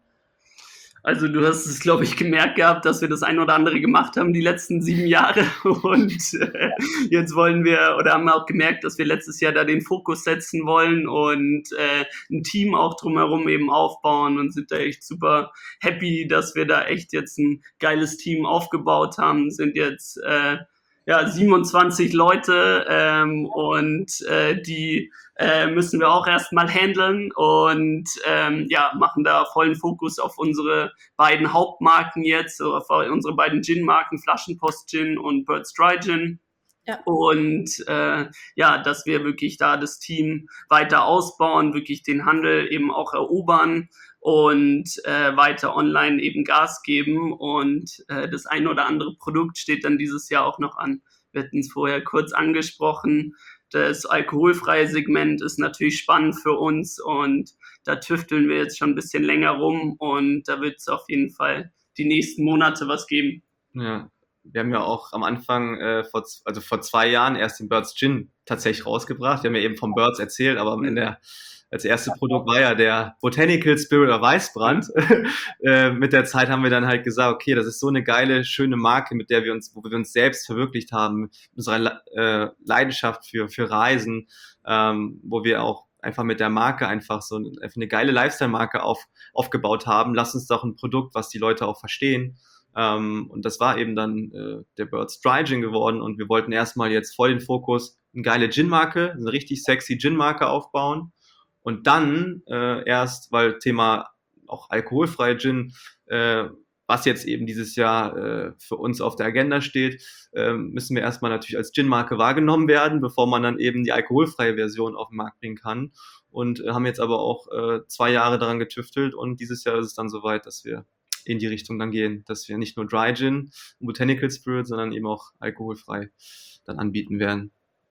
Also du hast es, glaube ich, gemerkt gehabt, dass wir das ein oder andere gemacht haben die letzten sieben Jahre und äh, jetzt wollen wir oder haben wir auch gemerkt, dass wir letztes Jahr da den Fokus setzen wollen und äh, ein Team auch drumherum eben aufbauen und sind da echt super happy, dass wir da echt jetzt ein geiles Team aufgebaut haben, sind jetzt äh, ja siebenundzwanzig Leute ähm, und äh, die äh, müssen wir auch erstmal handeln und ähm, ja, machen da vollen Fokus auf unsere beiden Hauptmarken jetzt, auf unsere beiden Gin-Marken, Flaschenpost Gin und Birds Dry Gin. Ja. Und äh, ja, dass wir wirklich da das Team weiter ausbauen, wirklich den Handel eben auch erobern und äh, weiter online eben Gas geben. Und äh, das ein oder andere Produkt steht dann dieses Jahr auch noch an. Wir hatten es vorher kurz angesprochen. Das alkoholfreie Segment ist natürlich spannend für uns und da tüfteln wir jetzt schon ein bisschen länger rum und da wird es auf jeden Fall die nächsten Monate was geben. Ja, wir haben ja auch am Anfang, äh, vor, also vor zwei Jahren erst den Birds Gin tatsächlich rausgebracht. Wir haben ja eben vom Birds erzählt, aber am Ende als erste Produkt war ja der Botanical Spirit oder Weißbrand. äh, mit der Zeit haben wir dann halt gesagt, okay, das ist so eine geile, schöne Marke, mit der wir uns, wo wir uns selbst verwirklicht haben, mit unserer äh, Leidenschaft für, für Reisen, ähm, wo wir auch einfach mit der Marke einfach so eine, einfach eine geile Lifestyle-Marke auf, aufgebaut haben. Lass uns doch ein Produkt, was die Leute auch verstehen. Um, und das war eben dann äh, der Birds Dry Gin geworden und wir wollten erstmal jetzt voll den Fokus, eine geile Gin-Marke, eine richtig sexy Gin-Marke aufbauen und dann äh, erst, weil Thema auch alkoholfreie Gin, äh, was jetzt eben dieses Jahr äh, für uns auf der Agenda steht, äh, müssen wir erstmal natürlich als Gin-Marke wahrgenommen werden, bevor man dann eben die alkoholfreie Version auf den Markt bringen kann und äh, haben jetzt aber auch äh, zwei Jahre daran getüftelt und dieses Jahr ist es dann soweit, dass wir in die Richtung dann gehen, dass wir nicht nur Dry Gin und Botanical Spirit, sondern eben auch alkoholfrei dann anbieten werden.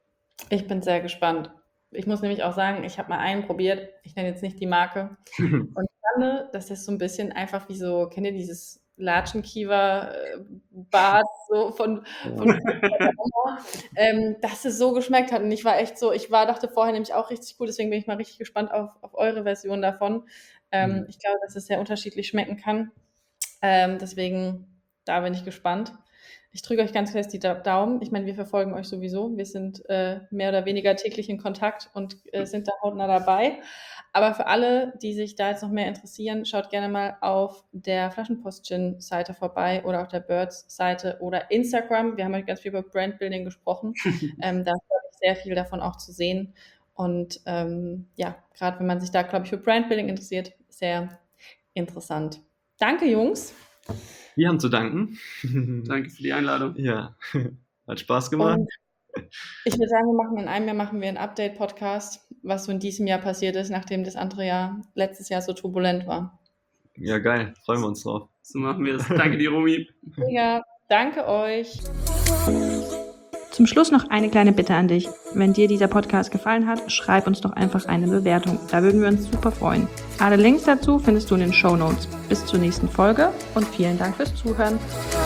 Ich bin sehr gespannt. Ich muss nämlich auch sagen, ich habe mal einen probiert, ich nenne jetzt nicht die Marke, und ich fand, das ist so ein bisschen einfach wie so, kennt ihr dieses Latschenkiefer-Bad so von, von ähm, dass es so geschmeckt hat und ich war echt so, ich war, dachte vorher nämlich auch richtig cool, deswegen bin ich mal richtig gespannt auf, auf eure Version davon. Ähm, Mhm. Ich glaube, dass es sehr unterschiedlich schmecken kann. Ähm, deswegen, da bin ich gespannt. Ich drücke euch ganz fest die Da- Daumen. Ich meine, wir verfolgen euch sowieso. Wir sind äh, mehr oder weniger täglich in Kontakt und äh, sind da hautnah dabei. Aber für alle, die sich da jetzt noch mehr interessieren, schaut gerne mal auf der Flaschenpost-Gin-Seite vorbei oder auf der Birds-Seite oder Instagram. Wir haben heute ganz viel über Brandbuilding gesprochen. ähm, da ist, glaube ich, sehr viel davon auch zu sehen. Und ähm, ja, gerade wenn man sich da, glaube ich, für Brandbuilding interessiert, sehr interessant. Danke, Jungs. Wir haben zu danken. Danke für die Einladung. Ja, hat Spaß gemacht. Und ich würde sagen, wir machen in einem Jahr machen wir einen Update-Podcast, was so in diesem Jahr passiert ist, nachdem das andere Jahr letztes Jahr so turbulent war. Ja, geil. Freuen wir uns drauf. So machen wir es. Danke dir, Romy. Mega. Danke euch. Zum Schluss noch eine kleine Bitte an dich. Wenn dir dieser Podcast gefallen hat, schreib uns doch einfach eine Bewertung. Da würden wir uns super freuen. Alle Links dazu findest du in den Shownotes. Bis zur nächsten Folge und vielen Dank fürs Zuhören.